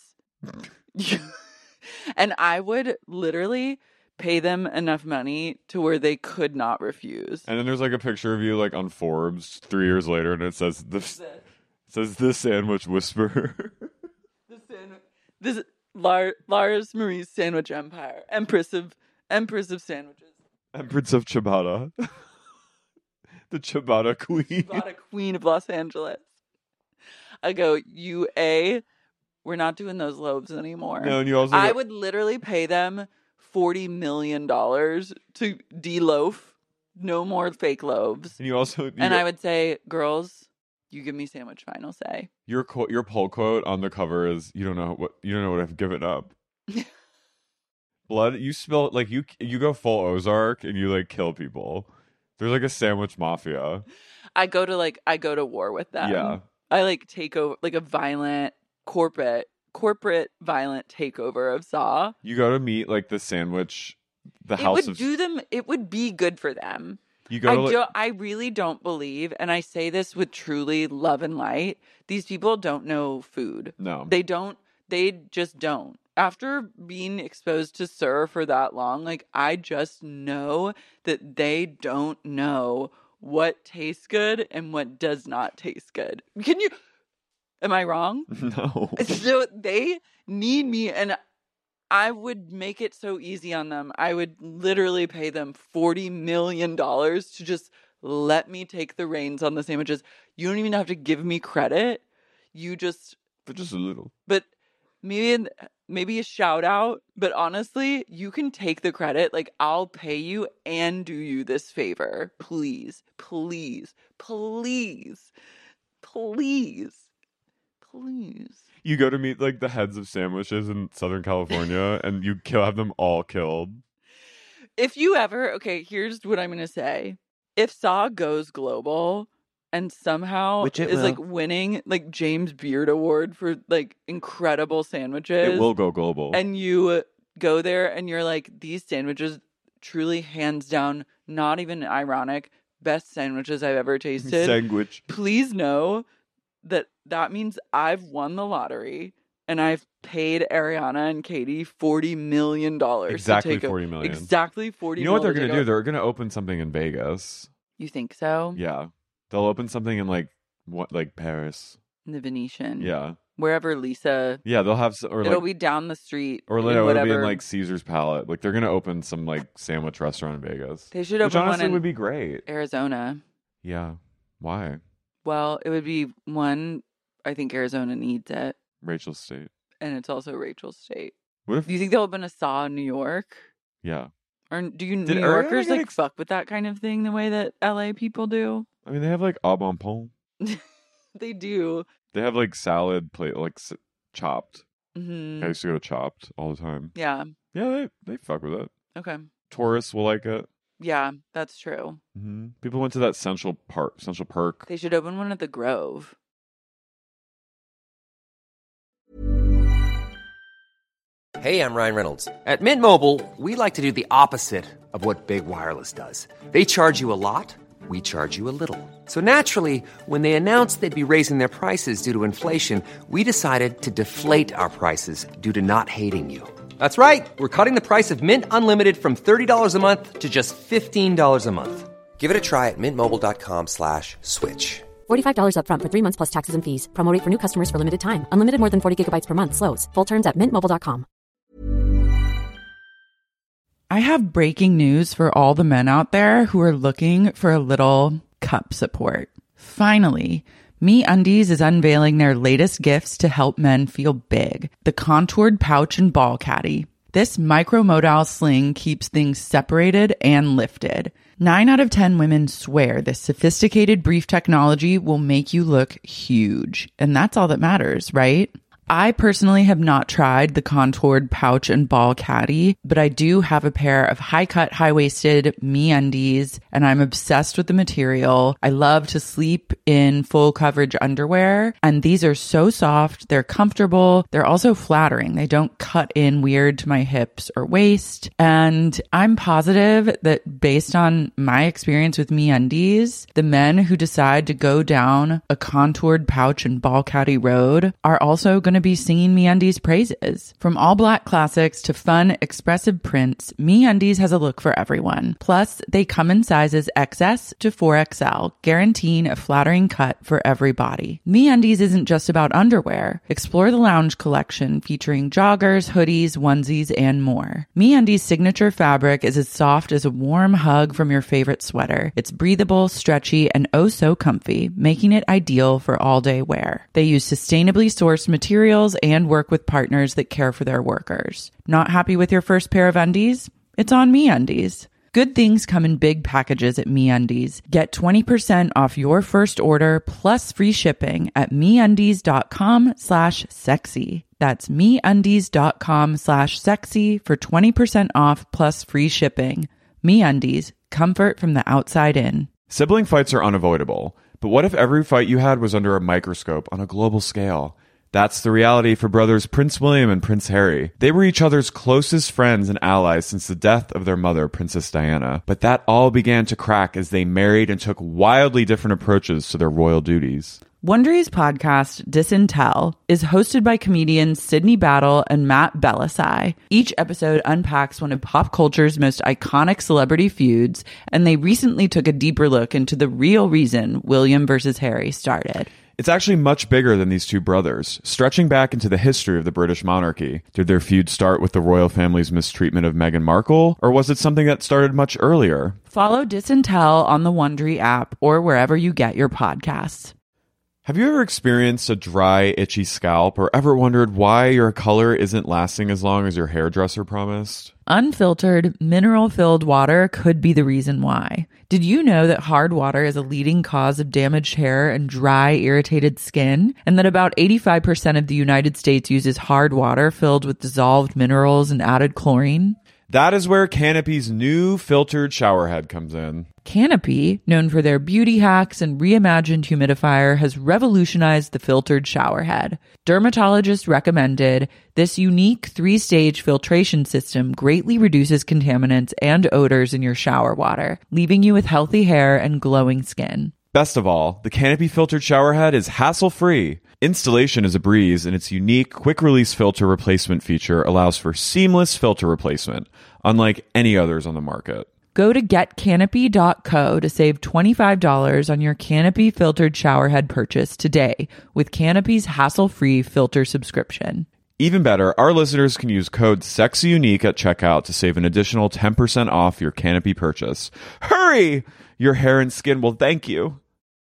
And I would literally pay them enough money to where they could not refuse. And then there's like a picture of you like on Forbes 3 years later, and it says the sandwich whisperer. This Lars Marie's Sandwich Empire, Empress of sandwiches, Empress of Ciabatta. The Ciabatta queen. Ciabatta queen of Los Angeles. I go, we're not doing those loaves anymore. No, and you also I would literally pay them $40 million to de-loaf. No more fake loaves. And you also I would say, girls, you give me sandwich final say. Your poll quote on the cover is you don't know what I've given up. Blood, you spill like you go full Ozark and you like kill people. There's like a sandwich mafia. I go to war with them. Yeah. I like take over like a violent corporate violent takeover of Saw. You go to meet like the sandwich, the house of. It would be good for them. You go. I really don't believe, and I say this with truly love and light. These people don't know food. No, they don't. They just don't. After being exposed to SUR for that long, like I just know that they don't know what tastes good and what does not taste good. Am I wrong? No. So they need me, and I would make it so easy on them. I would literally pay them $40 million to just let me take the reins on the sandwiches. You don't even have to give me credit. But just a little. But maybe a shout out. But honestly, you can take the credit. Like, I'll pay you and do you this favor. Please, please, please, please. Please. You go to meet like the heads of sandwiches in Southern California and you have them all killed. If you ever, okay, here's what I'm going to say. If Saw goes global and somehow is like winning like James Beard Award for like incredible sandwiches. It will go global. And you go there and you're like, these sandwiches truly hands down, not even ironic, best sandwiches I've ever tasted. Sandwich. Please know that means I've won the lottery and I've paid Ariana and Katie $40 million. Exactly $40 million. Exactly $40 million. You know what they're going to do? They're going to open something in Vegas. You think so? Yeah. They'll open something in like Paris. In the Venetian. Yeah. Wherever Lisa. Yeah, they'll have it'll be down the street. Or it'll be in like Caesar's Palette. Like they're going to open some like sandwich restaurant in Vegas. They should open which honestly one would be great. Arizona. Yeah. Why? Well, it would be one. I think Arizona needs it. Rachel's State. And it's also Rachel's State. What if? Do you think they'll open a Saw in New York? Yeah. Or do New Yorkers like fuck with that kind of thing the way that LA people do? I mean, they have like au bon pain. They do. They have like salad plate, like Chopped. Mm-hmm. I used to go to Chopped all the time. Yeah. Yeah, they fuck with it. Okay. Tourists will like it. Yeah, that's true. Mm-hmm. People went to that Central Perk. They should open one at the Grove. Hey, I'm Ryan Reynolds. At Mint Mobile, we like to do the opposite of what Big Wireless does. They charge you a lot, we charge you a little. So naturally, when they announced they'd be raising their prices due to inflation, we decided to deflate our prices due to not hating you. That's right. We're cutting the price of Mint Unlimited from $30 a month to just $15 a month. Give it a try at mintmobile.com/switch. $45 up front for 3 months plus taxes and fees. Promo rate for new customers for limited time. Unlimited more than 40 gigabytes per month. Slows full terms at mintmobile.com. I have breaking news for all the men out there who are looking for a little cup support. Finally, MeUndies is unveiling their latest gifts to help men feel big. The Contoured Pouch and Ball Caddy. This micromodal sling keeps things separated and lifted. 9 out of 10 women swear this sophisticated brief technology will make you look huge. And that's all that matters, right? I personally have not tried the contoured pouch and ball caddy, but I do have a pair of high-cut, high-waisted MeUndies, and I'm obsessed with the material. I love to sleep in full coverage underwear, and these are so soft, they're comfortable, they're also flattering. They don't cut in weird to my hips or waist, and I'm positive that based on my experience with MeUndies, the men who decide to go down a contoured pouch and ball caddy road are also going to be singing MeUndies praises. From all black classics to fun, expressive prints, MeUndies has a look for everyone. Plus, they come in sizes XS to 4XL, guaranteeing a flattering cut for every body. MeUndies isn't just about underwear. Explore the lounge collection featuring joggers, hoodies, onesies, and more. MeUndies' signature fabric is as soft as a warm hug from your favorite sweater. It's breathable, stretchy, and oh so comfy, making it ideal for all-day wear. They use sustainably sourced materials and work with partners that care for their workers. Not happy with your first pair of undies? It's on MeUndies. Good things come in big packages at MeUndies. Get 20% off your first order plus free shipping at MeUndies.com/sexy. That's MeUndies.com/sexy for 20% off plus free shipping. MeUndies, comfort from the outside in. Sibling fights are unavoidable, but what if every fight you had was under a microscope on a global scale? That's the reality for brothers Prince William and Prince Harry. They were each other's closest friends and allies since the death of their mother, Princess Diana. But that all began to crack as they married and took wildly different approaches to their royal duties. Wondery's podcast, Disintel, is hosted by comedians Sydney Battle and Matt Belisai. Each episode unpacks one of pop culture's most iconic celebrity feuds, and they recently took a deeper look into the real reason William versus Harry started. It's actually much bigger than these two brothers, stretching back into the history of the British monarchy. Did their feud start with the royal family's mistreatment of Meghan Markle, or was it something that started much earlier? Follow Disintel on the Wondery app or wherever you get your podcasts. Have you ever experienced a dry, itchy scalp or ever wondered why your color isn't lasting as long as your hairdresser promised? Unfiltered, mineral-filled water could be the reason why. Did you know that hard water is a leading cause of damaged hair and dry, irritated skin? And that about 85% of the United States uses hard water filled with dissolved minerals and added chlorine? That is where Canopy's new filtered showerhead comes in. Canopy, known for their beauty hacks and reimagined humidifier, has revolutionized the filtered showerhead. Dermatologists recommended this unique 3-stage filtration system greatly reduces contaminants and odors in your shower water, leaving you with healthy hair and glowing skin. Best of all, the Canopy filtered showerhead is hassle-free. Installation is a breeze, and its unique quick-release filter replacement feature allows for seamless filter replacement, unlike any others on the market. Go to getcanopy.co to save $25 on your Canopy filtered showerhead purchase today with Canopy's hassle-free filter subscription. Even better, our listeners can use code SEXYUNIQUE at checkout to save an additional 10% off your Canopy purchase. Hurry! Your hair and skin will thank you.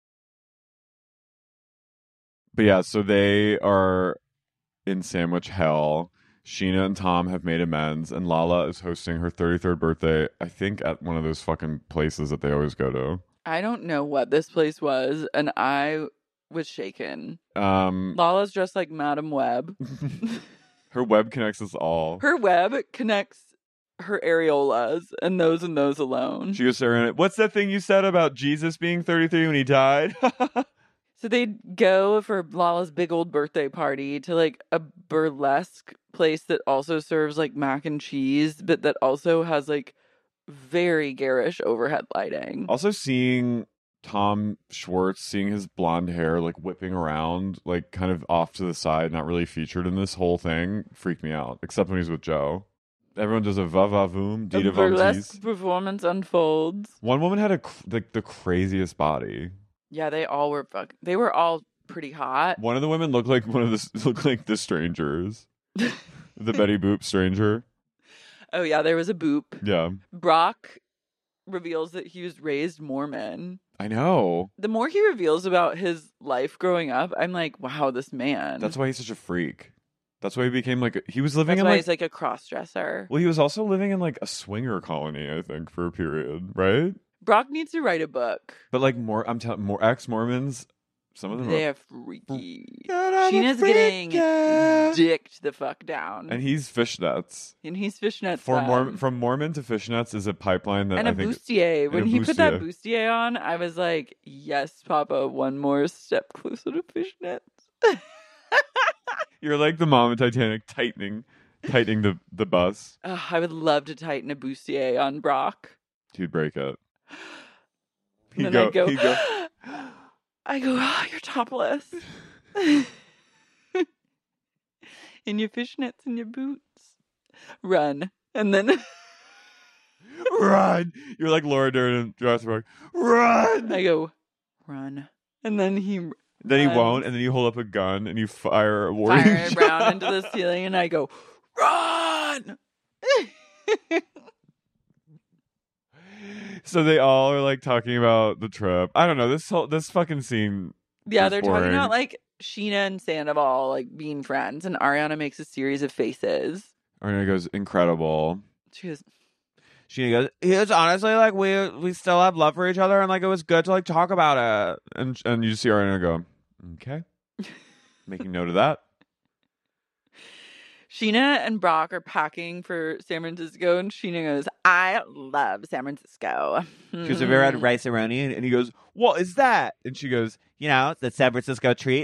But yeah, so they are in sandwich hell. Sheena and Tom have made amends, and Lala is hosting her 33rd birthday, I think, at one of those fucking places that they always go to. I don't know what this place was, and I was shaken. Lala's dressed like Madam Web. Her web connects us all. Her web connects her areolas, and those alone. She goes staring at it. What's that thing you said about Jesus being 33 when he died? So they'd go for Lala's big old birthday party to like a burlesque place that also serves like mac and cheese, but that also has like very garish overhead lighting. Also seeing Tom Schwartz, seeing his blonde hair like whipping around, like kind of off to the side, not really featured in this whole thing, freaked me out, except when he's with Joe. Everyone does a va-va-voom, A burlesque performance unfolds. One woman had the craziest body. Yeah, they were all pretty hot. One of the women looked like the strangers. The Betty Boop stranger. Oh yeah, there was a Boop. Yeah. Brock reveals that he was raised Mormon. I know. The more he reveals about his life growing up, I'm like, wow, this man. That's why he's such a freak. That's why he became he was living That's in why he's like a cross-dresser. Well, he was also living in like a swinger colony, I think, for a period, right? Brock needs to write a book. But like more ex-Mormons Some of them They're are. freaky. God, I'm a Sheena's getting freak, dicked the fuck down. and he's fishnets. And he's fishnets. From Mormon to fishnets is a pipeline that and I a think. bustier. and When a he put that bustier. bustier on, I was like, yes, Papa, one more step closer to fishnets. You're like the mom in Titanic tightening the bus. I would love to tighten a bustier on Brock. He'd break it. And then I'd go, he'd go, I go, oh, you're topless. In your fishnets and your boots. Run. And then run! You're like Laura Dern in Jurassic Park. Run! I go, run. And then he Then he runs. won't, and then you hold up a gun and you fire a warning Fire shot. around into the ceiling, and I go, run! So they all are like talking about the trip. I don't know, this fucking scene. Yeah, was they're boring. talking about like Sheena and Sandoval like being friends, and Ariana makes a series of faces. Ariana goes, incredible. She goes, She goes, it's honestly like we still have love for each other, and like it was good to like talk about it. And you see Ariana go, okay, making note of that. Sheena and Brock are packing for San Francisco, and Sheena goes, I love San Francisco. She goes, have you ever had rice-a-roni? And he goes, what is that? And she goes, you know, it's the San Francisco treat.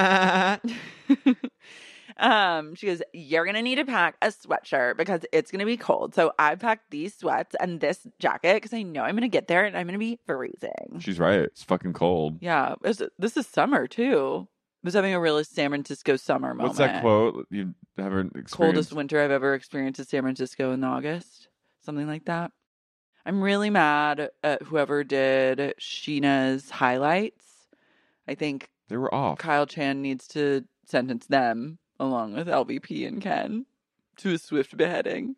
She goes, you're going to need to pack a sweatshirt because it's going to be cold. So I packed these sweats and this jacket because I know I'm going to get there and I'm going to be freezing. She's right. It's fucking cold. Yeah. This is summer too. I was having a really San Francisco summer moment. What's that quote you haven't experienced? Coldest winter I've ever experienced in San Francisco in August. Something like that. I'm really mad at whoever did Sheena's highlights. I think They were off. Kyle Chan needs to sentence them, along with LVP and Ken, to a swift beheading.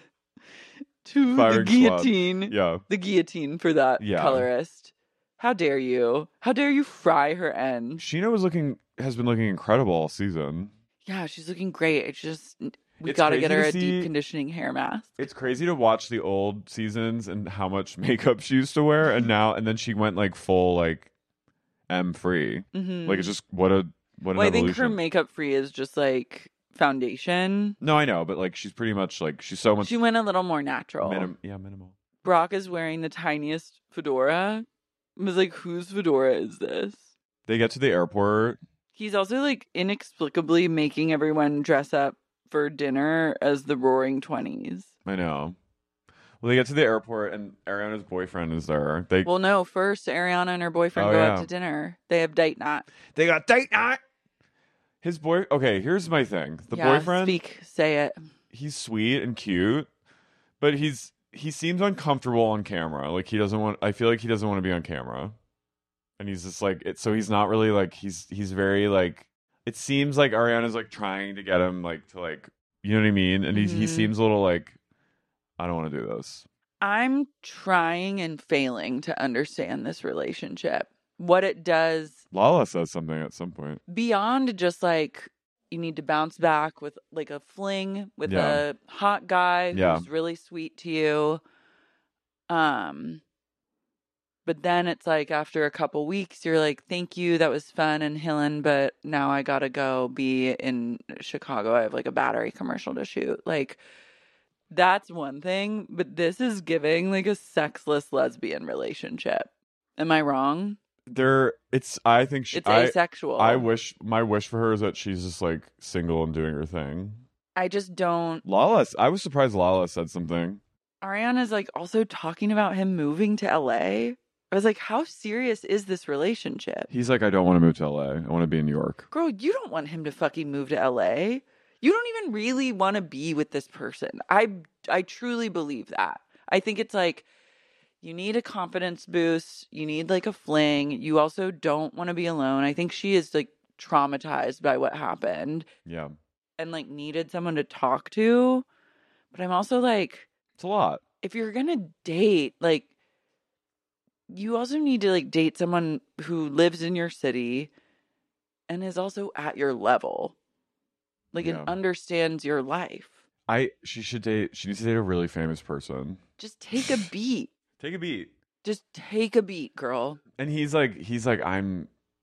To Firing the squad. guillotine. Yeah. The guillotine for that Yeah. colorist. How dare you? How dare you fry her end? Sheena has been looking incredible all season. Yeah, she's looking great. It's just, we It's got to crazy get her to a see- deep conditioning hair mask. It's crazy to watch the old seasons and how much makeup she used to wear, and then she went like full like M free. Mhm. Like it's just what an Well, I think evolution. her makeup free is just like foundation. No, I know, but like she's pretty much like she's so much She went a little more natural. minimal. Brock is wearing the tiniest fedora. I was like, whose fedora is this? They get to the airport. He's also like inexplicably making everyone dress up for dinner as the Roaring 20s. I know. Well, they get to the airport and Ariana's boyfriend is there. They Well, no, first Ariana and her boyfriend Oh, go yeah. out to dinner. They have date night. got date night. His boy. Okay, here's my thing. The Yeah, boyfriend. say it. He's sweet and cute, but he seems uncomfortable on camera. Like I feel like he doesn't want to be on camera. And he's just like so he's not really like he's very like it seems like Ariana's like trying to get him like to like you know what I mean? And he Mhm. seems a little like I don't want to do this. I'm trying and failing to understand this relationship. What it does Lala says something at some point. beyond just like you need to bounce back with like a fling with Yeah. a hot guy Yeah. who's really sweet to you. But then it's like after a couple weeks, you're like, thank you, that was fun and Hillen, but now I gotta go be in Chicago. I have like a battery commercial to shoot. Like, that's one thing, but this is giving like a sexless lesbian relationship. Am I wrong? I think It's asexual. my wish for her is that she's just like single and doing her thing. I just don't. I was surprised Lala said something. Ariana's like also talking about him moving to LA. I was like, how serious is this relationship? He's like, I don't want to move to LA. I want to be in New York. Girl, you don't want him to fucking move to LA. You don't even really want to be with this person. I truly believe that. I think it's like you need a confidence boost. You need like a fling. You also don't want to be alone. I think she is like traumatized by what happened Yeah. and like needed someone to talk to. But I'm also like, It's a lot. if you're going to date, like, you also need to like date someone who lives in your city and is also at your level. Like Yeah. and understands your life. She needs to date a really famous person. Just take a beat. Take a beat. Just take a beat, girl. And he's like, I'm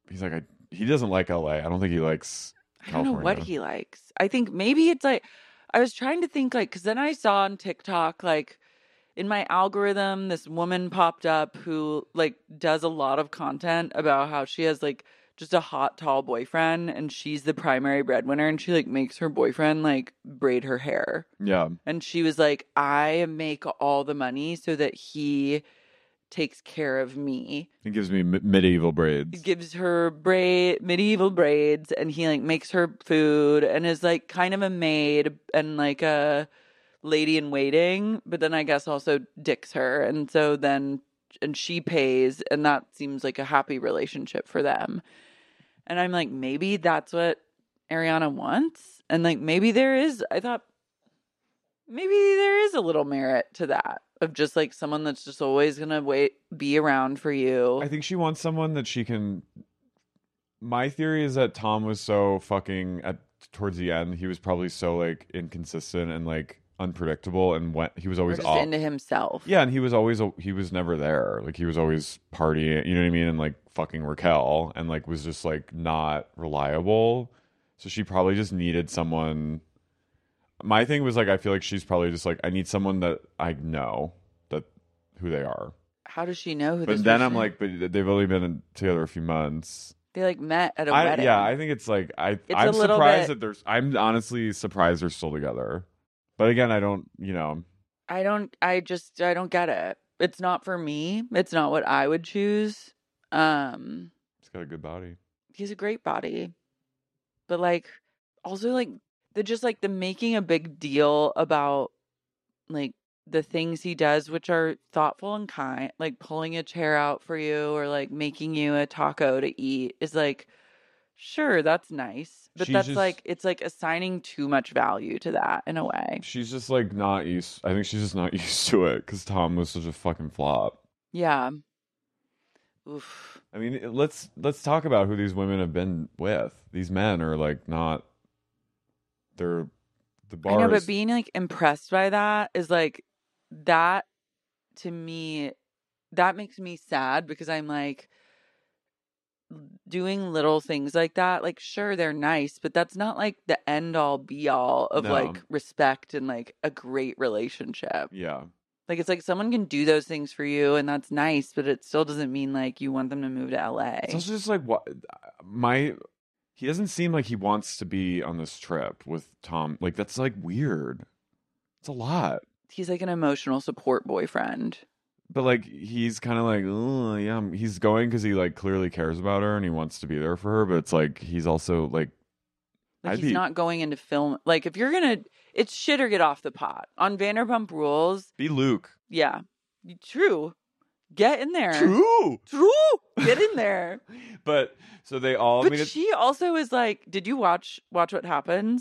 he's like, he doesn't like LA. I don't think he likes I don't California. know what he likes. I think maybe it's like, I was trying to think like, because then I saw on TikTok, like in my algorithm, this woman popped up who like does a lot of content about how she has like just a hot, tall boyfriend and she's the primary breadwinner and she like makes her boyfriend like braid her hair. Yeah. And she was like, I make all the money so that he takes care of me. He gives me medieval He braids. gives her medieval braids and he like makes her food and is like kind of a maid and like a lady in waiting, but then I guess also dicks her. And so then, and she pays, and that seems like a happy relationship for them. And I'm like, maybe that's what Ariana wants. And like, maybe there is, I thought, maybe there is a little merit to that of just like someone that's just always going to be around for you. I think she wants someone that she can. My theory is that Tom was so fucking towards the end. He was probably so like inconsistent and like unpredictable, and he was always just off. into himself. Yeah, and he was never there. Like he was always partying, you know what I mean, and like fucking Raquel, and like was just like not reliable. So she probably just needed someone. My thing was like, I feel like she's probably just like, I need someone that I know that who they are. How does she know who? But this then person I'm like, but they've only been together a few months. They like met at a wedding. Yeah, I think it's like I'm a little surprised bit- that I'm honestly surprised they're still together. But again, I don't, you know. I don't get it. It's not for me. It's not what I would choose. He's got a good body. He has a great body. But like also like the making a big deal about like the things he does which are thoughtful and kind, like pulling a chair out for you or like making you a taco to eat is like, sure, that's nice. But that's like, it's like assigning too much value to that in a way. She's just like not used. I think she's just not used to it because Tom was such a fucking flop. Yeah. Oof. I mean, let's talk about who these women have been with. These men are like not. They're the bars. I know, but being like impressed by that is like that to me. That makes me sad because I'm like, doing little things like that, like sure they're nice, but that's not like the end all be all of No. like respect and like a great relationship. Yeah. Like it's like someone can do those things for you and that's nice, but it still doesn't mean like you want them to move to LA. It's also just like he doesn't seem like he wants to be on this trip with Tom. Like that's like weird. It's a lot. He's like an emotional support boyfriend. But like he's kind of like, oh yeah, he's going because he like clearly cares about her and he wants to be there for her. But it's like he's also like, He's not going into film. Like if you're gonna, it's shit or get off the pot on Vanderpump Rules. Be Luke. Yeah, true. Get in there. True. Get in there. But so they all. But she also is like, did you watch What Happens?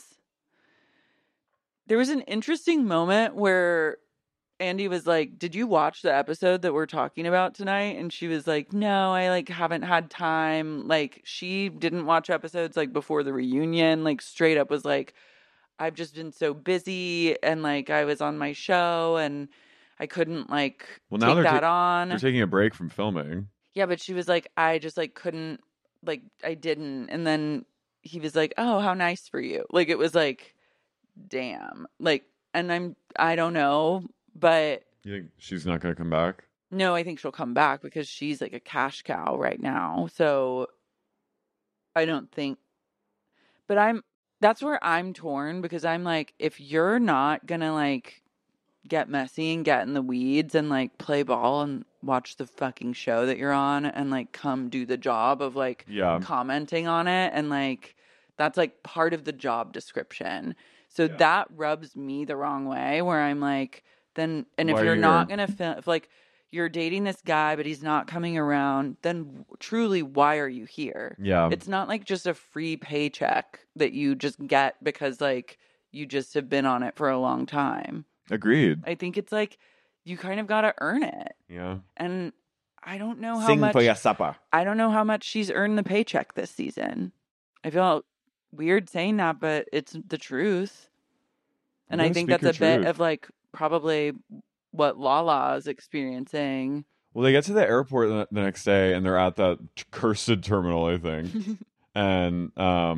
There was an interesting moment where Andy was like, did you watch the episode that we're talking about tonight? And she was like, no, I like haven't had time. Like she didn't watch episodes like before the reunion, like straight up was like, I've just been so busy and like I was on my show and I couldn't like take that on. They're taking a break from filming. Yeah, but she was like, I just like couldn't, like I didn't. And then he was like, oh, how nice for you. Like it was like, damn. Like, and I don't know. But You think she's not going to come back? no, I think she'll come back because she's like a cash cow right now. So I don't think, but that's where I'm torn because I'm like, if you're not going to like get messy and get in the weeds and like play ball and watch the fucking show that you're on and like come do the job of like commenting on it and like, that's like part of the job description. So that rubs me the wrong way where I'm like, then, and if you're not going to film, if like you're dating this guy, but he's not coming around, then truly, why are you here? Yeah. It's not like just a free paycheck that you just get because like you just have been on it for a long time. Agreed. I think it's like you kind of got to earn it. Yeah. And I don't know how Sing much. for your supper. I don't know how much she's earned the paycheck this season. I feel weird saying that, but it's the truth. And I think that's a bit of like probably what Lala is experiencing. Well, they get to the airport the next day, and they're at that cursed terminal, I think. And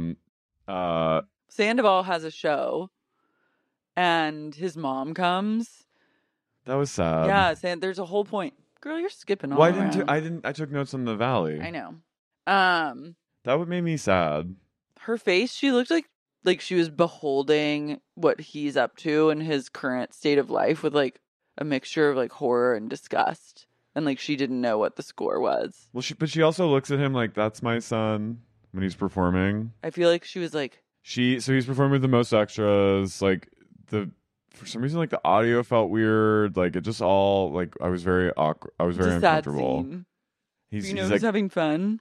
Sandoval has a show, and his mom comes. that was sad. Yeah, there's a whole point. Girl, you're skipping all Well, around. I took notes on the Valley. I know. That would make me sad. Her face, she looked like she was beholding what he's up to in his current state of life with like a mixture of like horror and disgust. And like she didn't know what the score was. Well, she also looks at him like, that's my son, when he's performing. I feel like she was like, So he's performing with the most extras. Like for some reason, like the audio felt weird. Like it just all like I was very awkward. I was very it's a sad uncomfortable. scene. He's who's like, having fun?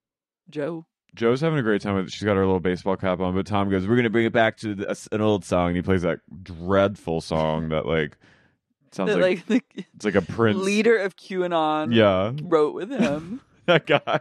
Joe's having a great time with it. She's got her little baseball cap on, but Tom goes, "We're gonna bring it back to an old song." And he plays that dreadful song that like sounds like it's like a Prince leader of QAnon. Yeah, wrote with him. That guy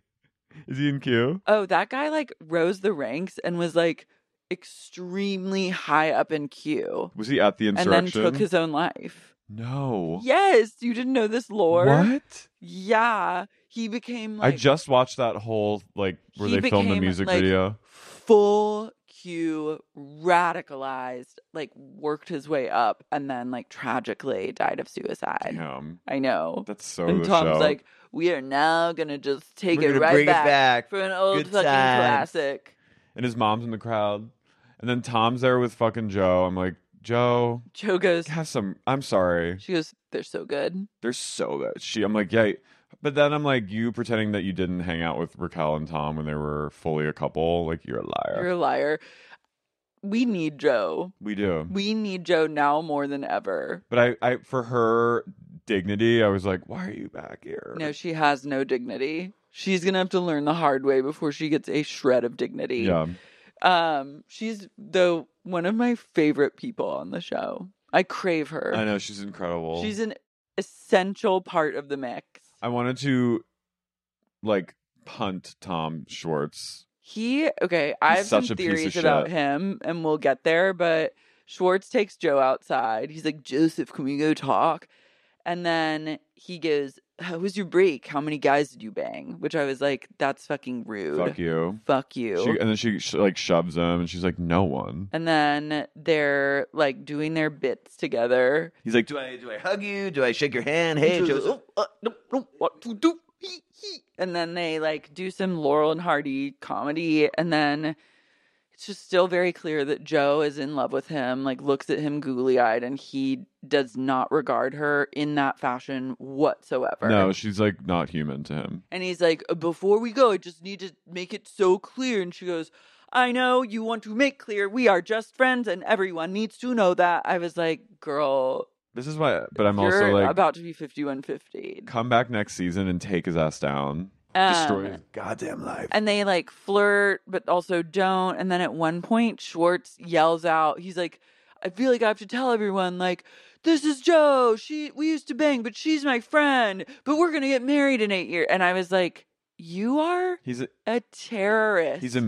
is he in Q? Oh, that guy like rose the ranks and was like extremely high up in Q. Was he at the insurrection? And then took his own life. No. Yes, you didn't know this lore. What? Yeah, he became like I just watched that whole like where they filmed the music video. Full Q, radicalized, like worked his way up, and then like tragically died of suicide. Damn. I know. That's so. And the Tom's show. like, we are now gonna just take We're it gonna right bring it back, back. for an old Good fucking times. classic. And his mom's in the crowd, and then Tom's there with fucking Joe. I'm like, Joe goes, have some. I'm sorry. She goes, they're so good. They're so good. I'm like, yeah. But then I'm like, you pretending that you didn't hang out with Raquel and Tom when they were fully a couple. Like, you're a liar. You're a liar. We need Joe. We do. We need Joe now more than ever. But I for her dignity, I was like, why are you back here? No, she has no dignity. She's gonna have to learn the hard way before she gets a shred of dignity. Yeah. She's one of my favorite people on the show. I crave her. I know, she's incredible. She's an essential part of the mix. I wanted to like punt Tom Schwartz. I have some such a piece of theories shit. about him, and we'll get there, but Schwartz takes Joe outside. He's like, Joseph, can we go talk? And then he goes, how was your break? How many guys did you bang? Which I was like, that's fucking rude. Fuck you. Fuck you. And then she like shoves him, and she's like, no one. And then they're like doing their bits together. He's like, do I hug you? Do I shake your hand? Hey, Joseph. No, what to do? And then they like do some Laurel and Hardy comedy, and then it's just still very clear that Joe is in love with him, like looks at him googly-eyed, and he does not regard her in that fashion whatsoever. No, she's like not human to him. And he's like, before we go, I just need to make it so clear. And she goes, I know you want to make clear we are just friends and everyone needs to know that. I was like, girl, This is why, but I'm you're also like, about to be 51-50. come back next season and take his ass down. Destroy his goddamn life. And they like flirt, but also don't. And then at one point, Schwartz yells out, he's like, I feel like I have to tell everyone, like, this is Joe. We used to bang, but she's my friend. But we're going to get married in 8 years. And I was like, you are a terrorist. He's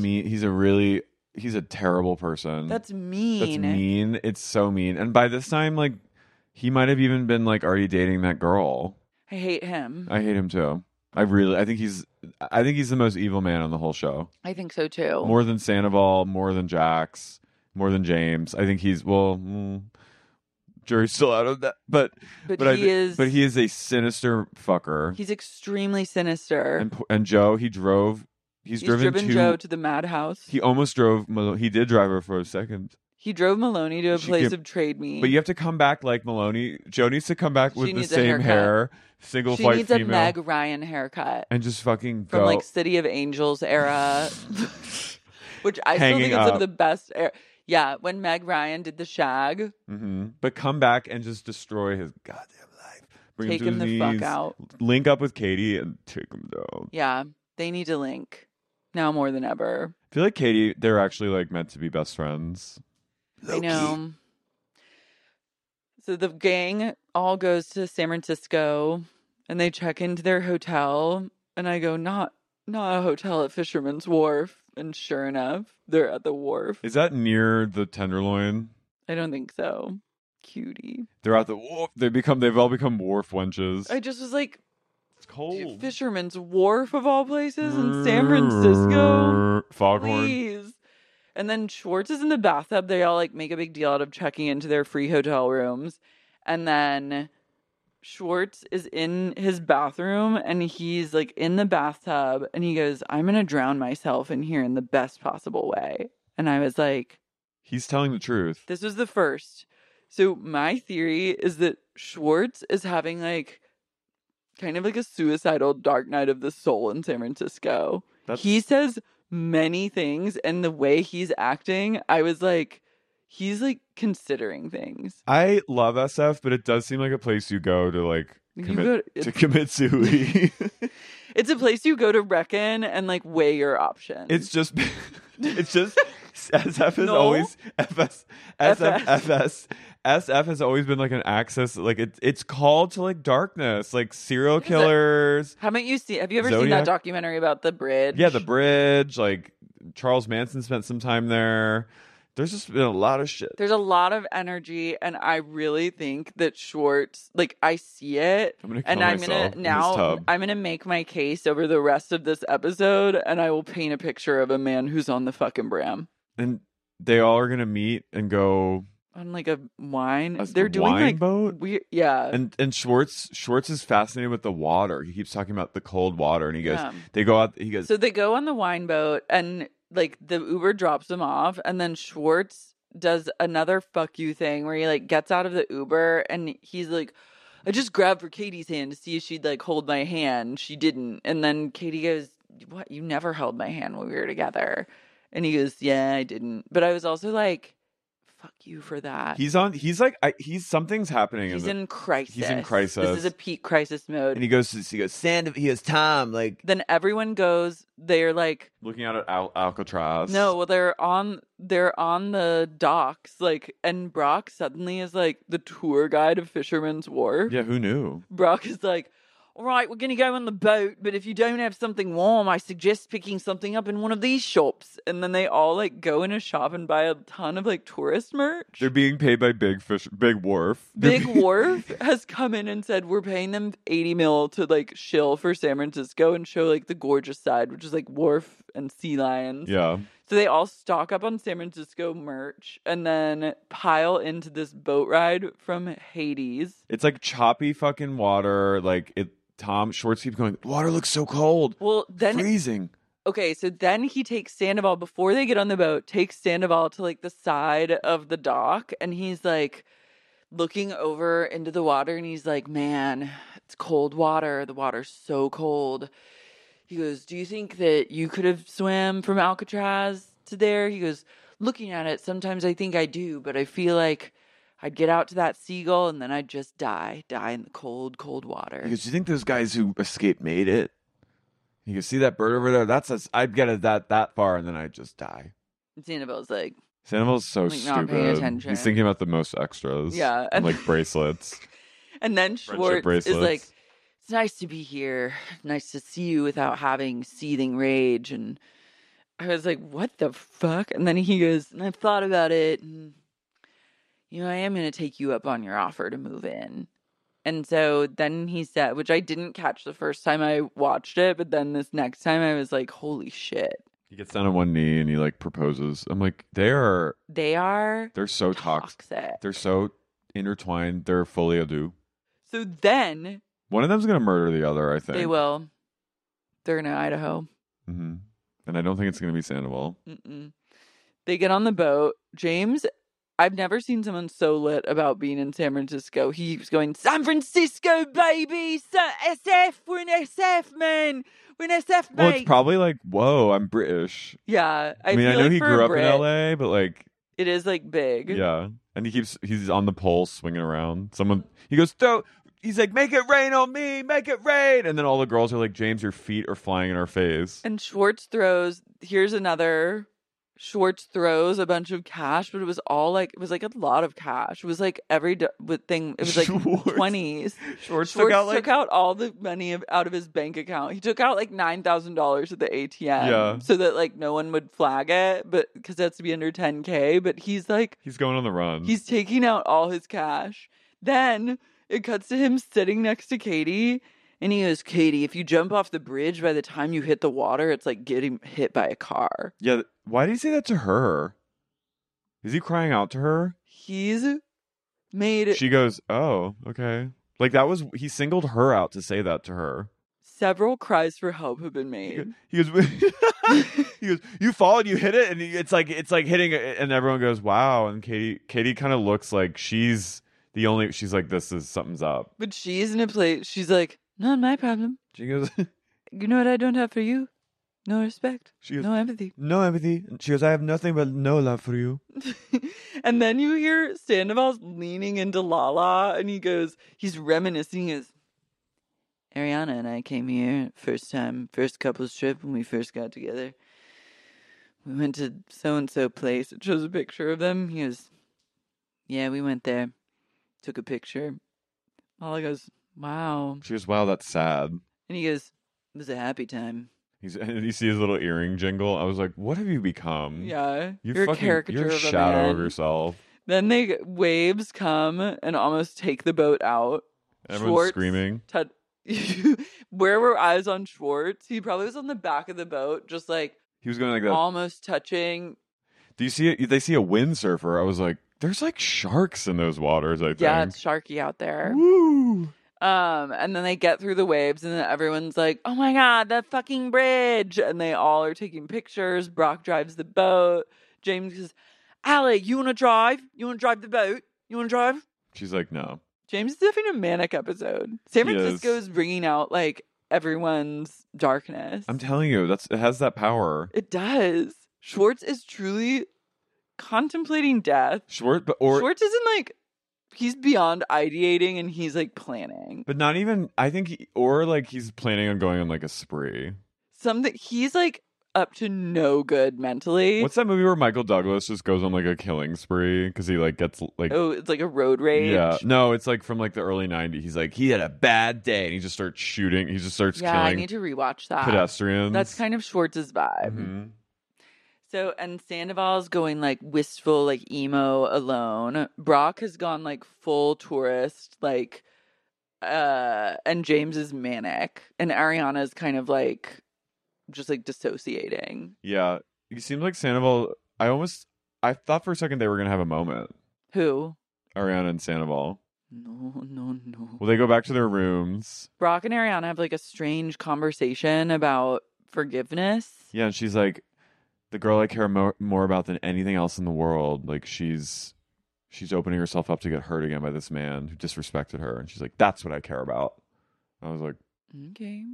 a terrible person. That's mean. That's mean. It's so mean. And by this time, like, he might have even been like already dating that girl. I hate him. I hate him too. I think he's the most evil man on the whole show. I think so too. More than Sandoval, more than Jax, more than James. I think he's jury's still out of that. But he is a sinister fucker. He's extremely sinister. And Joe, he's driven Joe to the madhouse. He almost drove Maloney. He did drive her for a second. He drove Maloney to a place of trade meat. But you have to come back like Maloney. Joe needs to come back with the same haircut. hair, single she flight needs female. a Meg Ryan haircut. And just fucking from go. like City of Angels era. Which I still Hanging think is some up. of the best era. Yeah, when Meg Ryan did the shag. Mm-hmm. But come back and just destroy his goddamn life. Take him the fuck out. Link up with Katie and take him down. Yeah, they need to link now more than ever. I feel like Katie, they're actually like meant to be best friends. I know. So the gang all goes to San Francisco and they check into their hotel. And I go, not a hotel at Fisherman's Wharf. And sure enough, they're at the wharf. Is that near the Tenderloin? I don't think so. Cutie. They're at the wharf. They've all become wharf wenches. I just was like, cold. Fisherman's Wharf of all places in San Francisco. Foghorn. Please. And then Schwartz is in the bathtub. They all like make a big deal out of checking into their free hotel rooms. And then Schwartz is in his bathroom and he's like in the bathtub and he goes, I'm going to drown myself in here in the best possible way. And I was like, He's telling the truth. this was the first. So my theory is that Schwartz is having like kind of like a suicidal dark night of the soul in San Francisco. He says many things and the way he's acting, I was like, he's like considering things. I love SF, but it does seem like a place you go to like commit sui. It's a place you go to reckon and like weigh your options. It's just SF is always SF has always been like an access, like it's called to like darkness, like serial killers. Have you ever seen Zodiac? that documentary about the bridge? Yeah, the bridge. Like Charles Manson spent some time there. There's just been a lot of shit. There's a lot of energy, and I really think that Schwartz, like, I see it, I'm gonna kill and I'm myself gonna in this tub. I'm gonna make my case over the rest of this episode, and I will paint a picture of a man who's on the fucking bram And they all are gonna meet and go on like a wine. They're doing wine like boat. Yeah. And Schwartz is fascinated with the water. He keeps talking about the cold water, and he goes, Yeah. they go out. He goes, So they go on the wine boat, and like the Uber drops them off, and then Schwartz does another fuck you thing where he like gets out of the Uber and he's like, I just grabbed for Katie's hand to see if she'd like hold my hand. She didn't. And then Katie goes, what? You never held my hand when we were together. And he goes, yeah, I didn't. But I was also like, fuck you for that. something's happening. He's in crisis. He's in crisis. This is a peak crisis mode. And he goes, Tom, like. Then everyone goes, they're like Looking out at Alcatraz. No, well they're on the docks, like, and Brock suddenly is like the tour guide of Fisherman's Wharf. Yeah, who knew? Brock is like, all right, we're gonna go on the boat, but if you don't have something warm, I suggest picking something up in one of these shops. And then they all like go in a shop and buy a ton of like tourist merch. They're being paid by Big Wharf. Big Wharf has come in and said we're paying them $80 million to like shill for San Francisco and show like the gorgeous side, which is like Wharf and sea lions. Yeah. So they all stock up on San Francisco merch and then pile into this boat ride from Hades. It's like choppy fucking water. Like Tom Schwartz keeps going, water looks so cold. Well, then freezing. Okay, so then he takes Sandoval before they get on the boat, takes Sandoval to like the side of the dock, and he's like looking over into the water and he's like, man, it's cold water. The water's so cold. He goes, do you think that you could have swam from Alcatraz to there? He goes, looking at it, sometimes I think I do, but I feel like I'd get out to that seagull and then I'd just die in the cold, cold water. He goes, do you think those guys who escaped made it? He goes, see that bird over there? I'd get it that far and then I'd just die. And Sandoval's like, Sandoval's so like, stupid. not paying attention. He's thinking about the most extras. Yeah. And like bracelets. And then Schwartz bracelets. is like, it's nice to be here. Nice to see you without having seething rage. And I was like, what the fuck? And then he goes, and I've thought about it. And, I am going to take you up on your offer to move in. And so then he said, which I didn't catch the first time I watched it, but then this next time I was like, holy shit. He gets down on one knee and he like proposes. I'm like, they're so toxic. They're so intertwined. They're fully ado. So then one of them's going to murder the other, I think. they will. They're in Idaho. Mm-hmm. And I don't think it's going to be Sandoval. Mm-mm. They get on the boat. James, I've never seen someone so lit about being in San Francisco. He keeps going, San Francisco, baby! SF! We're in SF, man! We're in SF, mate! Well, it's probably like, whoa, I'm British. Yeah. I mean, I know he grew up in LA, but like... It is like big. Yeah. And he's on the pole swinging around. He goes, he's like, make it rain on me, make it rain. And then all the girls are like, James, your feet are flying in our face. And Schwartz throws a bunch of cash, but it was like a lot of cash. It was like every thing. It was like 20s. Schwartz took out all the money out of his bank account. He took out like $9,000 at the ATM, so that like no one would flag it, but because that's to be under 10K. But he's going on the run. He's taking out all his cash. Then it cuts to him sitting next to Katie. And he goes, Katie, if you jump off the bridge, by the time you hit the water, it's like getting hit by a car. Yeah. Why did he say that to her? Is he crying out to her? He's made She goes, oh, okay. Like he singled her out to say that to her. several cries for help have been made. He goes, he goes, you fall and you hit it, and it's like hitting it, and everyone goes, wow. And Katie kind of looks like she's like, something's up. But she's in a place, she's like, not my problem. She goes, You know what I don't have for you? No respect. She goes, no empathy. no empathy. And she goes, I have nothing but no love for you. And then you hear Sandoval's leaning into Lala, and he's reminiscing his Ariana and I came here first couples trip when we first got together. We went to so-and-so place. It shows a picture of them. He goes, yeah, we went there. Took a picture. Lala goes, wow. She goes, wow, that's sad. And he goes, it was a happy time. And you see his little earring jingle. I was like, what have you become? Yeah. You're a caricature you're a of a shadow man. of yourself. Then waves come and almost take the boat out. Everyone's screaming. Where were eyes on Schwartz? He probably was on the back of the boat, just like he was going like that, almost touching. Do you see it? They see a windsurfer. I was like, there's like sharks in those waters. I think. Yeah, it's sharky out there. Woo! And then they get through the waves, and then everyone's like, "Oh my god, that fucking bridge!" And they all are taking pictures. Brock drives the boat. James says, "Allie, you want to drive? You want to drive the boat? You want to drive?" She's like, "No." James is having a manic episode. San Francisco is bringing out like everyone's darkness. I'm telling you, it has that power. It does. Schwartz is truly contemplating death. Schwartz isn't like, he's beyond ideating, and he's like planning. But not even, I think, he's planning on going on like a spree. He's like up to no good mentally. What's that movie where Michael Douglas just goes on like a killing spree because he like gets like, oh, it's like a road rage. Yeah, no, it's like from like the early '90s. He's like, he had a bad day, and he just starts shooting. He just starts killing. I need to rewatch that. Pedestrians. That's kind of Schwartz's vibe. Mm-hmm. So, and Sandoval's going like wistful, like emo alone. Brock has gone like full tourist, like, and James is manic, and Ariana's kind of like just like dissociating. Yeah, it seems like Sandoval. I thought for a second they were gonna have a moment. Who? Ariana and Sandoval. No. Well, they go back to their rooms. Brock and Ariana have like a strange conversation about forgiveness. Yeah, and she's like, the girl I care more about than anything else in the world. Like she's opening herself up to get hurt again by this man who disrespected her, and she's like, that's what I care about. I was like, okay.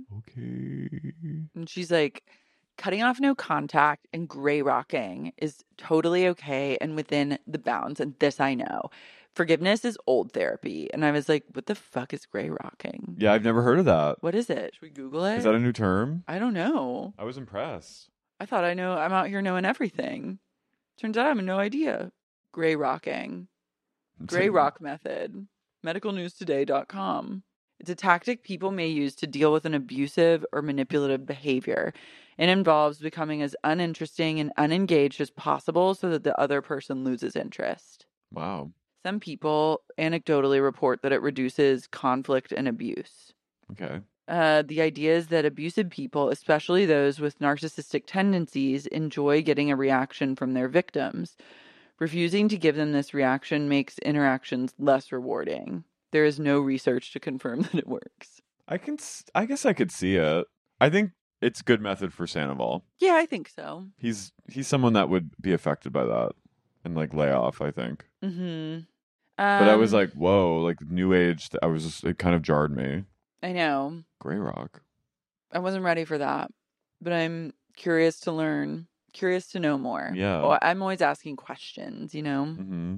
And she's like, cutting off no contact and gray rocking is totally okay and within the bounds. And this I know. Forgiveness is old therapy. And I was like, what the fuck is gray rocking? Yeah, I've never heard of that. What is it? Should we Google it? Is that a new term? I don't know. I was impressed. I thought I'm out here knowing everything. Turns out I have no idea. Gray rocking. Gray rock method. Medicalnewstoday.com. It's a tactic people may use to deal with an abusive or manipulative behavior. It involves becoming as uninteresting and unengaged as possible so that the other person loses interest. Wow. Some people anecdotally report that it reduces conflict and abuse. Okay. The idea is that abusive people, especially those with narcissistic tendencies, enjoy getting a reaction from their victims. Refusing to give them this reaction makes interactions less rewarding. There is no research to confirm that it works. I guess I could see it. I think it's a good method for Sandoval. Yeah, I think so. He's someone that would be affected by that and like lay off, I think. Mm-hmm. But I was like, whoa, like new age. It kind of jarred me. I know. Gray rock. I wasn't ready for that, but I'm curious to learn, curious to know more. Yeah. Oh, I'm always asking questions, you know?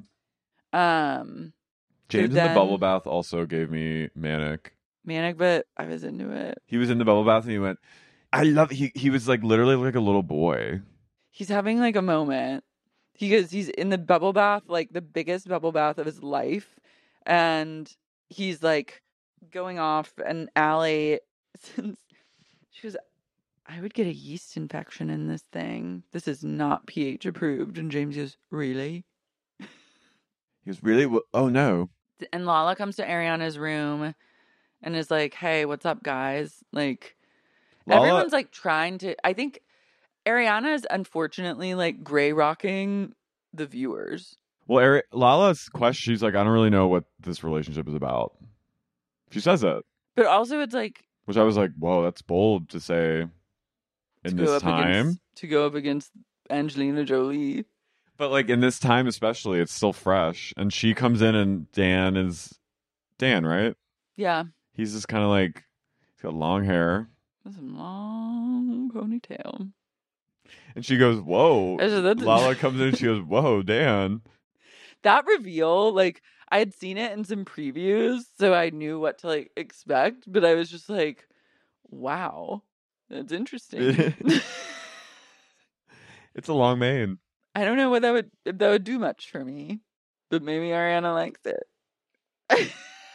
Mm-hmm. James in the bubble bath also gave me manic, but I was into it. He was in the bubble bath and he went, I love it. He was like literally like a little boy. He's having like a moment. He's in the bubble bath, like the biggest bubble bath of his life. And he's like going off, and Allie, she goes, I would get a yeast infection in this thing. This is not pH approved. And James goes, really? He goes, really? Oh, no. And Lala comes to Ariana's room, and is like, hey, what's up, guys? Like, Lala- everyone's like trying to. I think Ariana is unfortunately like gray rocking the viewers. Well, Lala's question, she's like, I don't really know what this relationship is about. She says it. But also, it's like, which I was like, whoa, that's bold to say in this time. To go up against Angelina Jolie. But like in this time especially, it's still fresh. And she comes in and Dan, right? Yeah. He's just kind of like, he's got long hair. With a long ponytail. And she goes, whoa. That's- Lala comes in and she goes, whoa, Dan. That reveal, like, I had seen it in some previews, so I knew what to like expect, but I was just like, wow, that's interesting. It's a long mane. I don't know what if that would do much for me, but maybe Ariana likes it.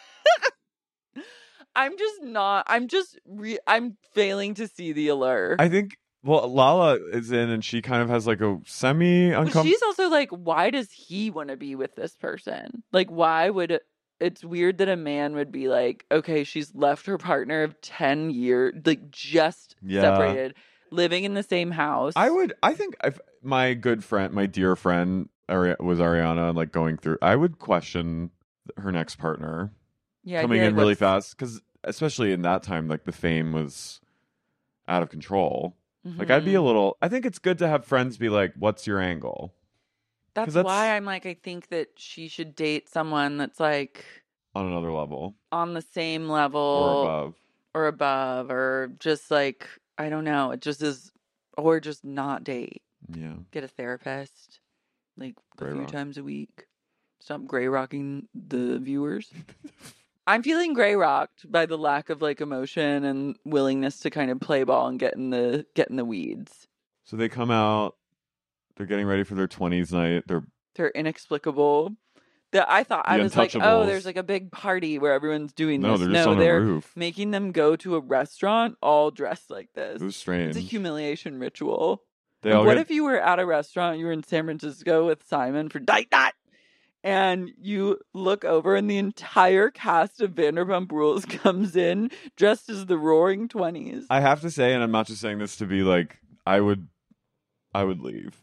I'm failing to see the allure. I think, well, Lala is in and she kind of has like a semi-uncomfortable... She's also like, why does he want to be with this person? Like, why would... It's weird that a man would be like, okay, she's left her partner of 10 years, like just separated, living in the same house. I think if my good friend, my dear friend was Ariana, like going through, I would question her next partner coming in really fast. Because especially in that time, like the fame was out of control. Mm-hmm. Like I'd be a little, I think it's good to have friends be like, what's your angle? That's why I'm like, I think that she should date someone that's like on another level, on the same level or above, or just like, I don't know. It just is, or just not date. Yeah. Get a therapist like Gray a few rock. times a week. Stop gray rocking the viewers. I'm feeling gray rocked by the lack of like emotion and willingness to kind of play ball and get in the weeds. So they come out. They're getting ready for their 20s night. They're inexplicable. I thought I was like, oh, there's like a big party where everyone's doing this. They're just on the roof. Making them go to a restaurant all dressed like this. It was strange. It's a humiliation ritual. What if you were at a restaurant, you were in San Francisco with Simon for date night, and you look over and the entire cast of Vanderpump Rules comes in dressed as the Roaring 20s. I have to say, and I'm not just saying this to be like, I would leave.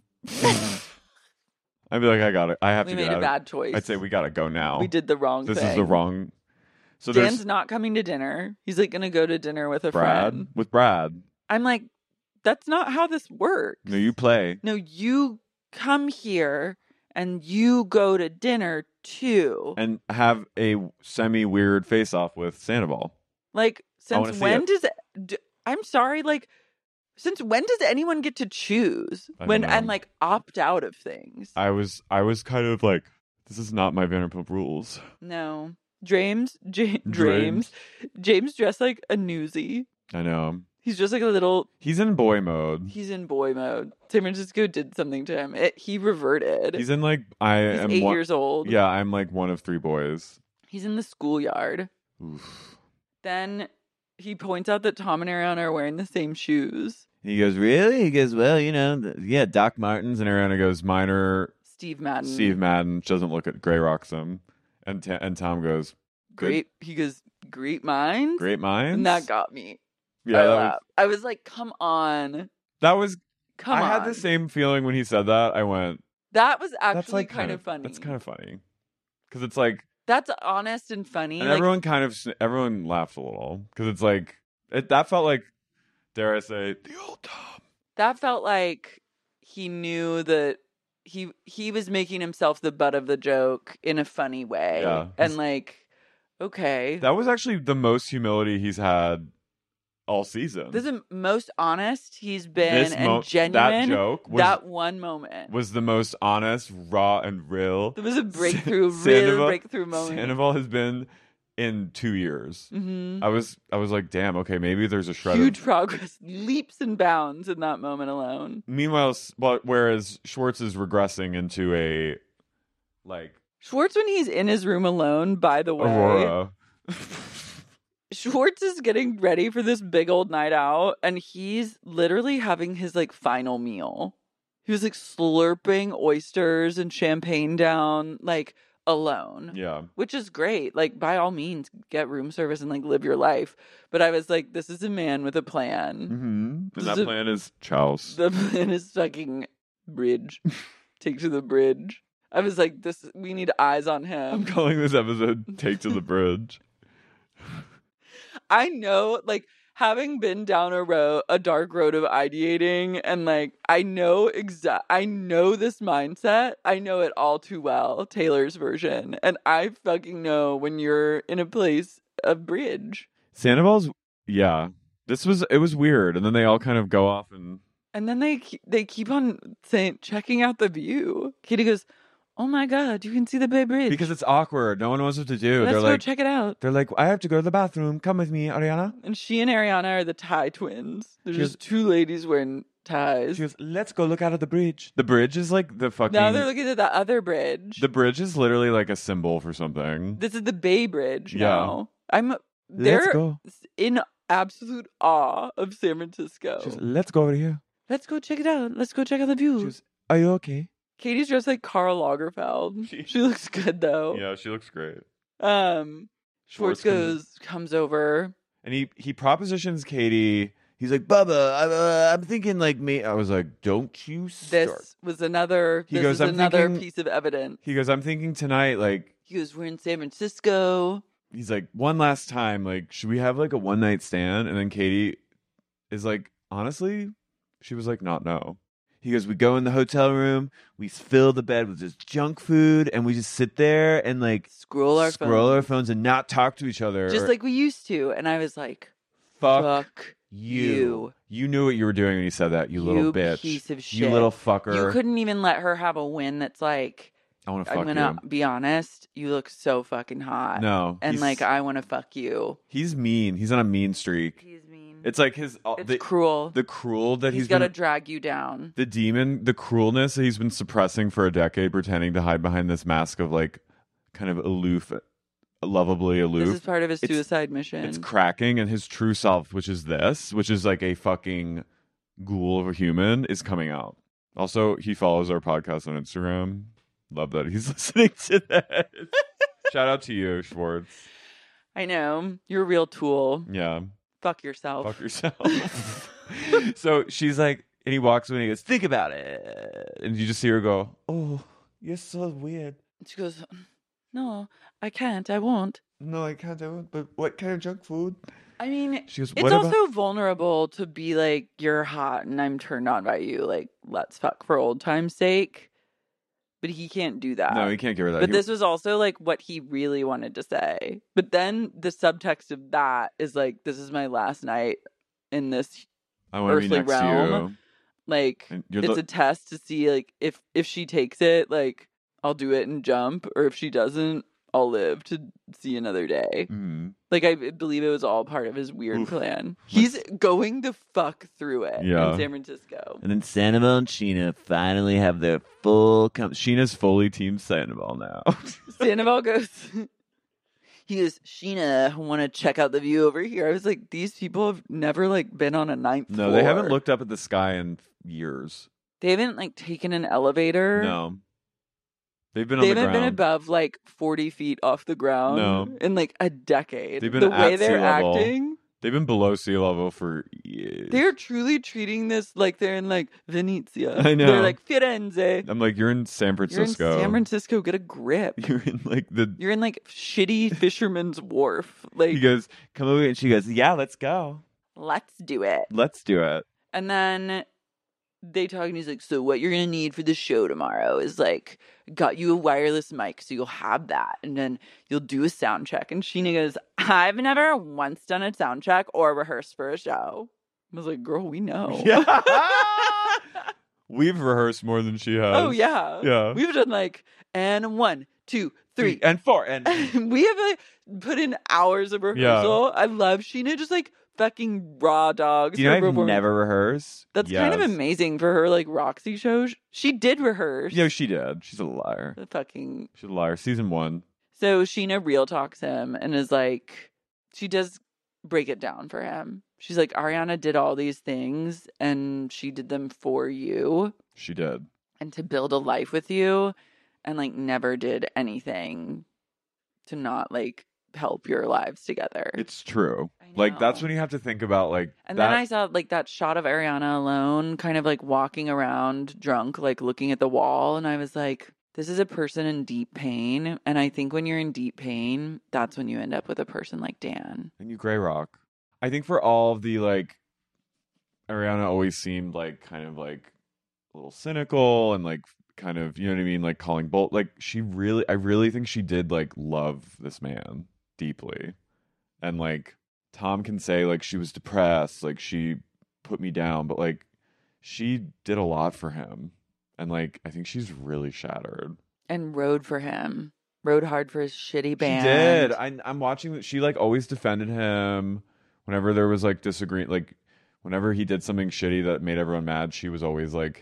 I'd be like, I have to get out. We made a bad choice. I'd say we gotta go now. We did the wrong thing. This is the wrong. So Dan's not coming to dinner. He's like gonna go to dinner with a friend. With Brad. I'm like, that's not how this works. No, you play. No, you come here and you go to dinner too. And have a semi-weird face-off with Sandoval. Like, since when I'm sorry, like, since when does anyone get to choose and like opt out of things? I was kind of like, this is not my Vanderpump Rules. No. James dressed like a newsie. I know. He's just like a little... He's in boy mode. San Francisco did something to him. He reverted. He's in like... He's 8 years old. Yeah, I'm like one of 3 boys. He's in the schoolyard. Oof. Then he points out that Tom and Ariana are wearing the same shoes. He goes, really? He goes, well, Doc Martens. And Ariana goes, mine are... Steve Madden. Steve Madden doesn't look at Gray rocks them. And Tom goes... Great. He goes, great minds? Great minds? And that got me. Yeah, I was like, come on. I had the same feeling when he said that. I went... That was actually like kind of funny. That's kind of funny. Because it's like... That's honest and funny. And everyone laughed a little. Because it's like... that felt like, dare I say, the old Tom. That felt like he knew that he was making himself the butt of the joke in a funny way. Yeah. And like, okay. That was actually the most humility he's had all season. This is the most honest he's been and genuine. That joke that one moment was the most honest, raw, and real. It was a breakthrough, real breakthrough moment. Sandoval has been in 2 years. Mm-hmm. I was like, damn, okay, maybe there's a shred huge progress, leaps and bounds in that moment alone. Meanwhile, whereas Schwartz is regressing into a like Schwartz when he's in his room alone, by the way. Aurora. Schwartz is getting ready for this big old night out, and he's literally having his like final meal. He was like slurping oysters and champagne down like alone. Yeah. Which is great. Like, by all means, get room service and like live your life. But I was like, this is a man with a plan. Mm-hmm. This And is that plan is Chows. The plan is fucking bridge. Take to the bridge. I was like, we need eyes on him. I'm calling this episode Take to the Bridge. I know, like, having been down a dark road of ideating, and like, I know this mindset. I know it all too well, Taylor's version. And I fucking know when you're in a place of bridge. Sandoval's, yeah. It was weird. And then they all kind of go off and then they keep on checking out the view. Katie goes, oh my God, you can see the Bay Bridge. because it's awkward. No one knows what to do. Let's They're go like, check it out. They're like, I have to go to the bathroom. Come with me, Ariana. And she and Ariana are the tie twins. There's She just two ladies wearing ties. She goes, let's go look out at the bridge. The bridge is like the fucking... Now they're looking at the other bridge. The bridge is literally like a symbol for something. This is the Bay Bridge Yeah. now. Let's They're go. in absolute awe of San Francisco. She goes, let's go over here. Let's go check it out. Let's go check out the view. She goes, are you okay? Katie's dressed like Karl Lagerfeld. She looks good though. Yeah, she looks great. Schwartz comes over. And he propositions Katie. He's like, Bubba, I'm thinking like me. I was like, don't you start. This was another piece of evidence. He goes, I'm thinking tonight, like. He goes, we're in San Francisco. He's like, one last time, like, should we have like a one night stand? And then Katie is like, honestly, she was like, no. He goes, we go in the hotel room, we fill the bed with just junk food, and we just sit there and like scroll our phones and not talk to each other. Just like we used to. And I was like, fuck you. You knew what you were doing when you said that, you little bitch. Piece of shit. You little fucker. You couldn't even let her have a win that's like, I want to fuck you. I'm going to be honest, you look so fucking hot. No. And like, I want to fuck you. He's mean. He's on a mean streak. He's mean. It's like cruel. The cruel that he's got to drag you down. The demon, the cruelness that he's been suppressing for a decade, pretending to hide behind this mask of like kind of aloof, lovably aloof. This is part of his suicide mission. It's cracking, and his true self, which is like a fucking ghoul of a human, is coming out. Also, he follows our podcast on Instagram. Love that he's listening to that. Shout out to you, Schwartz. I know. You're a real tool. Yeah. Fuck yourself. Fuck yourself. So she's like, and he walks away and he goes, think about it. And you just see her go, oh, you're so weird. She goes, no, I can't. I won't. No, I can't. I won't. But what kind of junk food? I mean, she goes, it's also vulnerable to be like, you're hot and I'm turned on by you. Like, let's fuck for old time's sake. But he can't do that. No, he can't give her that. But this was also like what he really wanted to say. But then the subtext of that is like, this is my last night in this earthly realm. Like, it's a test to see like if she takes it, like I'll do it and jump, or if she doesn't, I'll live to see another day. Mm-hmm. Like, I believe it was all part of his weird plan. He's going to fuck through it in San Francisco. And then Sandoval and Sheena finally have their full... Sheena's fully team Sandoval now. Sandoval goes... He goes, Sheena, I want to check out the view over here. I was like, these people have never, like, been on a ninth floor. No, they haven't looked up at the sky in years. They haven't, like, taken an elevator. No. They've been on the ground. They haven't been above like 40 feet off the ground in like a decade. They've been the way they're acting. They've been below sea level for years. They're truly treating this like they're in like Venezia. I know. They're like Firenze. I'm like, you're in San Francisco. You're in San Francisco. Get a grip. You're in like shitty fisherman's wharf. Like, he goes, come over, and she goes, yeah, let's go. Let's do it. Let's do it. And then they talk, and he's like, so what you're going to need for the show tomorrow is like, got you a wireless mic, so you'll have that. And then you'll do a sound check. And Sheena goes, I've never once done a sound check or rehearsed for a show. I was like, girl, we know. Yeah. We've rehearsed more than she has. Oh, yeah. Yeah. We've done like, and 1, 2, 3. And 4. And we have like put in hours of rehearsal. Yeah. I love Sheena just like fucking raw dogs. Do you know I've never rehearsed? That's kind of amazing for her like Roxy show. She did rehearse. Yeah, she did. She's a liar. She's a liar. Season 1. So Sheena real talks him and is like, she does break it down for him. She's like, Ariana did all these things and she did them for you. She did. And to build a life with you. and like never did anything to not like help your lives together. It's true. I Like, that's know. when you have to think about, like, And that. then I saw like that shot of Ariana alone, kind of like walking around drunk, like looking at the wall. And I was like, this is a person in deep pain. And I think when you're in deep pain, that's when you end up with a person like Dan. And you gray rock. I think for all of the, like, Ariana always seemed like kind of like a little cynical and like kind of, you know what I mean? Like calling bolt. Like, I really think she did like love this man deeply. And like, Tom can say like she was depressed, like she put me down, but like she did a lot for him. And like, I think she's really shattered. And rode for him. Rode hard for his shitty band. She did. I'm watching that. She like always defended him whenever there was like disagreement. Like whenever he did something shitty that made everyone mad, she was always like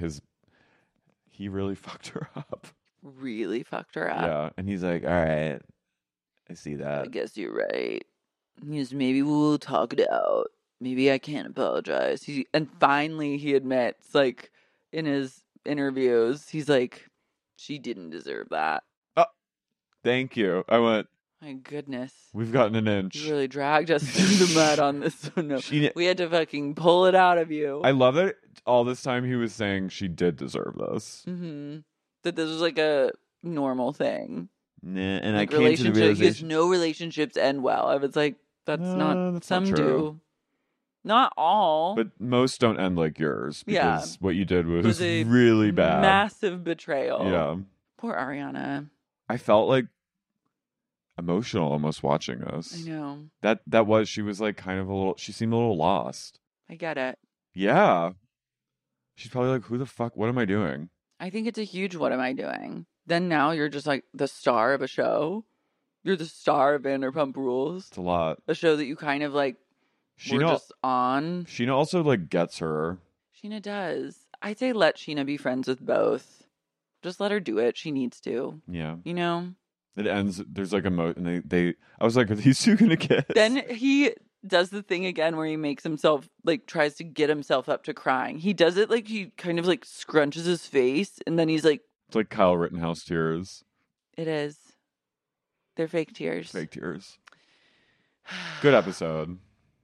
he really fucked her up. Really fucked her up. Yeah. And he's like, all right, I see I that. guess you're right. He's maybe we'll talk it out. Maybe I can't apologize. And finally he admits, like in his interviews, he's like, she didn't deserve that. Thank you. I went, My goodness. we've gotten an inch. You really dragged us through the mud on this one. No, She- we had to fucking pull it out of you. I love that all this time he was saying she did deserve this. Mm-hmm. That this was like a normal thing. Nah, and Like I came to the because realization. no relationships end well. I was like, that's not. That's Some not true. do. Not all. But most don't end like yours Yeah. because what you did was was a really bad. massive betrayal. Yeah. Poor Ariana. I felt like emotional almost watching this. I know. She was like kind of she seemed a little lost. I get it. Yeah. She's probably like, who the fuck, what am I doing? I think it's a huge what am I doing? Then now you're just like the star of a show. You're the star of Vanderpump Rules. It's a lot. A show that you kind of like were Sheena, just on. Sheena also like gets her. Sheena does. I say let Sheena be friends with both. Just let her do it. She needs to. Yeah. You know? It ends, there's like and they I was like, are these two gonna kiss? Then he does the thing again where he makes himself, like, tries to get himself up to crying. He does it like he kind of like scrunches his face and then he's like, It's like Kyle Rittenhouse tears. it is. They're fake tears. Fake tears. Good episode.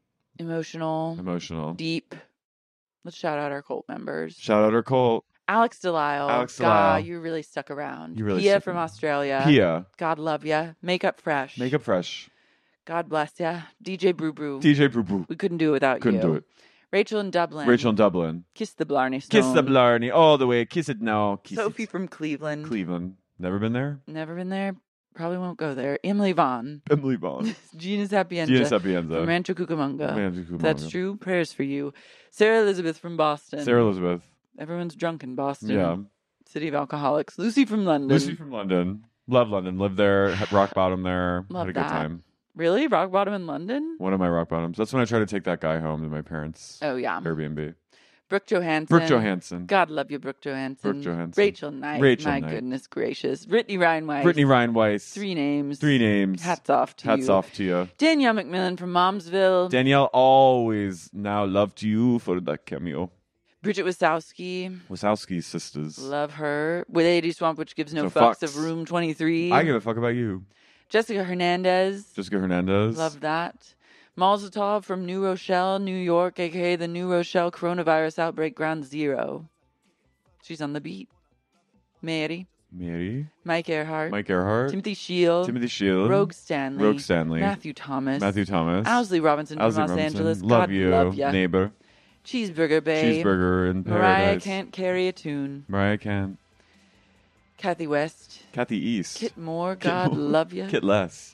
Emotional. Deep. Let's shout out our cult members. Shout out our cult. Alex Delisle. Alex God, Delisle. you really stuck around. You really Pia stuck from around. Australia. Pia. God love ya. Makeup fresh. Makeup fresh. God bless ya. DJ Brew Brew. DJ Brew Brew. We couldn't do it without Couldn't you. do it. Rachel in Dublin. Rachel in Dublin. Kiss the Blarney Stone. Kiss the Blarney all the way. Kiss it now. Kiss Sophie it. from Cleveland. Cleveland. Never been there? Never been there. Probably won't go there. Emily Vaughn. Emily Bond. Gina Sapienza. Gina Sapienza. From Rancho Cucamonga. Rancho Cucamonga. That's true. Prayers for you. Sarah Elizabeth from Boston. Sarah Elizabeth. Everyone's drunk in Boston. Yeah. City of Alcoholics. Lucy from London. Lucy from London. Love London. Lived there. Rock bottom there. Love Had a good that. time. Really? Rock bottom in London? One of my rock bottoms. That's when I tried to take that guy home to my parents' Oh, yeah. Airbnb. Brooke Johansson. Brooke Johansson. God love you, Brooke Johansson. Brooke Johansson. Rachel Knight. Rachel My Knight. goodness gracious. Brittany Ryan Weiss. Brittany Ryan Weiss. 3 names. 3 names. Hats off to you. Hats off to you. Danielle McMillan from Momsville. Danielle always now love to you for that cameo. Bridget Wasowski. Wazowski sisters. Love her. With 80 Swamp, which gives no So fucks fucks. of Room 23. I give a fuck about you. Jessica Hernandez. Jessica Hernandez. Love that. Malzatov from New Rochelle, New York, aka the New Rochelle Coronavirus Outbreak Ground Zero. She's on the beat. Mary. Mary. Mike Earhart. Mike Earhart. Timothy Shield. Timothy Shield. Rogue Stanley. Rogue Stanley. Matthew Thomas. Matthew Thomas. Owsley Robinson Owsley from Los Robinson. Angeles. Love God you, love ya. neighbor. Cheeseburger Bay. Cheeseburger in Mariah paradise. Can't Carry a Tune. Mariah can. Kathy West. Kathy East. Kit Moore. Kit God Moore. love ya. Kit Less.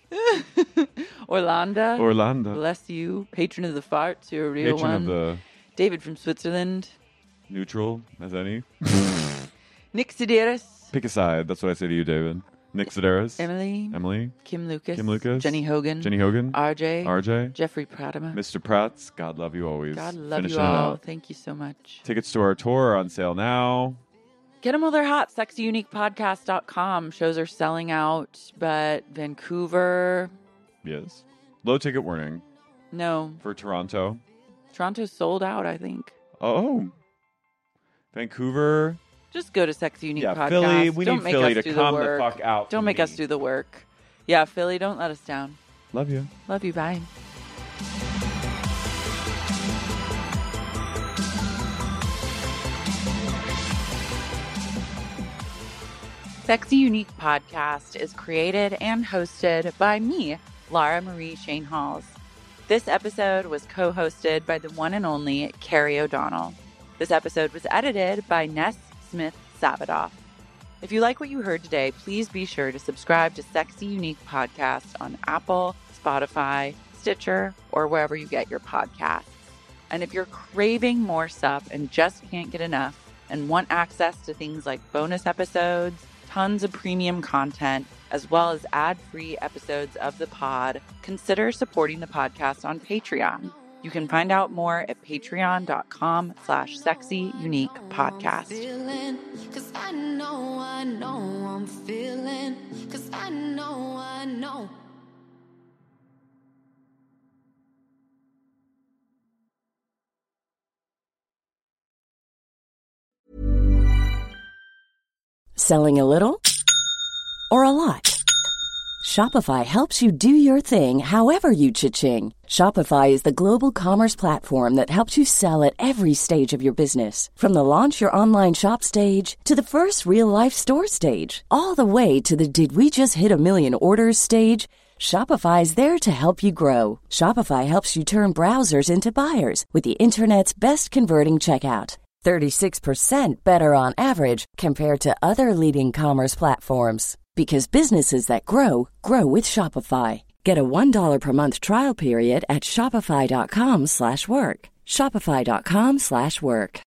Orlando. Orlando. Bless you. Patron of the farts. You're a real Patron one. of the David from Switzerland. neutral as any. Nick Sedaris. Pick a side. That's what I say to you, David. Nick Sedaris. Emily. Kim Lucas. Kim Lucas. Jenny Hogan. Jenny Hogan. RJ. RJ. Jeffrey Pratama. Mr. Pratt's. God love you always. God love Finishing you it all. out. Thank you so much. Tickets to our tour are on sale now. Get them while they're hot. SexyUniquePodcast.com. Shows are selling out, but Vancouver, Yes. Low ticket warning no. for Toronto. Toronto's sold out, I think. Oh. Vancouver, Just go to Sexy Unique Yeah, Podcast. Philly, we Don't need make Philly us to do come the the work. fuck out. Don't for make me. us do the work. Yeah, Philly, don't let us down. Love you. Love you. Bye. Sexy Unique Podcast is created and hosted by me, Lara Marie Shane Halls. This episode was co-hosted by the one and only Carrie O'Donnell. This episode was edited by Ness Smith Savadoff. If you like what you heard today, please be sure to subscribe to Sexy Unique Podcast on Apple, Spotify, Stitcher, or wherever you get your podcasts. And if you're craving more stuff and just can't get enough and want access to things like bonus episodes, tons of premium content, as well as ad-free episodes of the pod, consider supporting the podcast on Patreon. You can find out more at patreon.com/sexyuniquepodcast. Cause I know I'm feeling. Cause I know. Selling a little or a lot? Shopify helps you do your thing however you cha-ching. Shopify is the global commerce platform that helps you sell at every stage of your business. From the launch your online shop stage to the first real-life store stage, all the way to the did we just hit a million orders stage. Shopify is there to help you grow. Shopify helps you turn browsers into buyers with the internet's best converting checkout. 36% better on average compared to other leading commerce platforms. Because businesses that grow with Shopify. Get a $1 per month trial period at shopify.com/work. Shopify.com/work.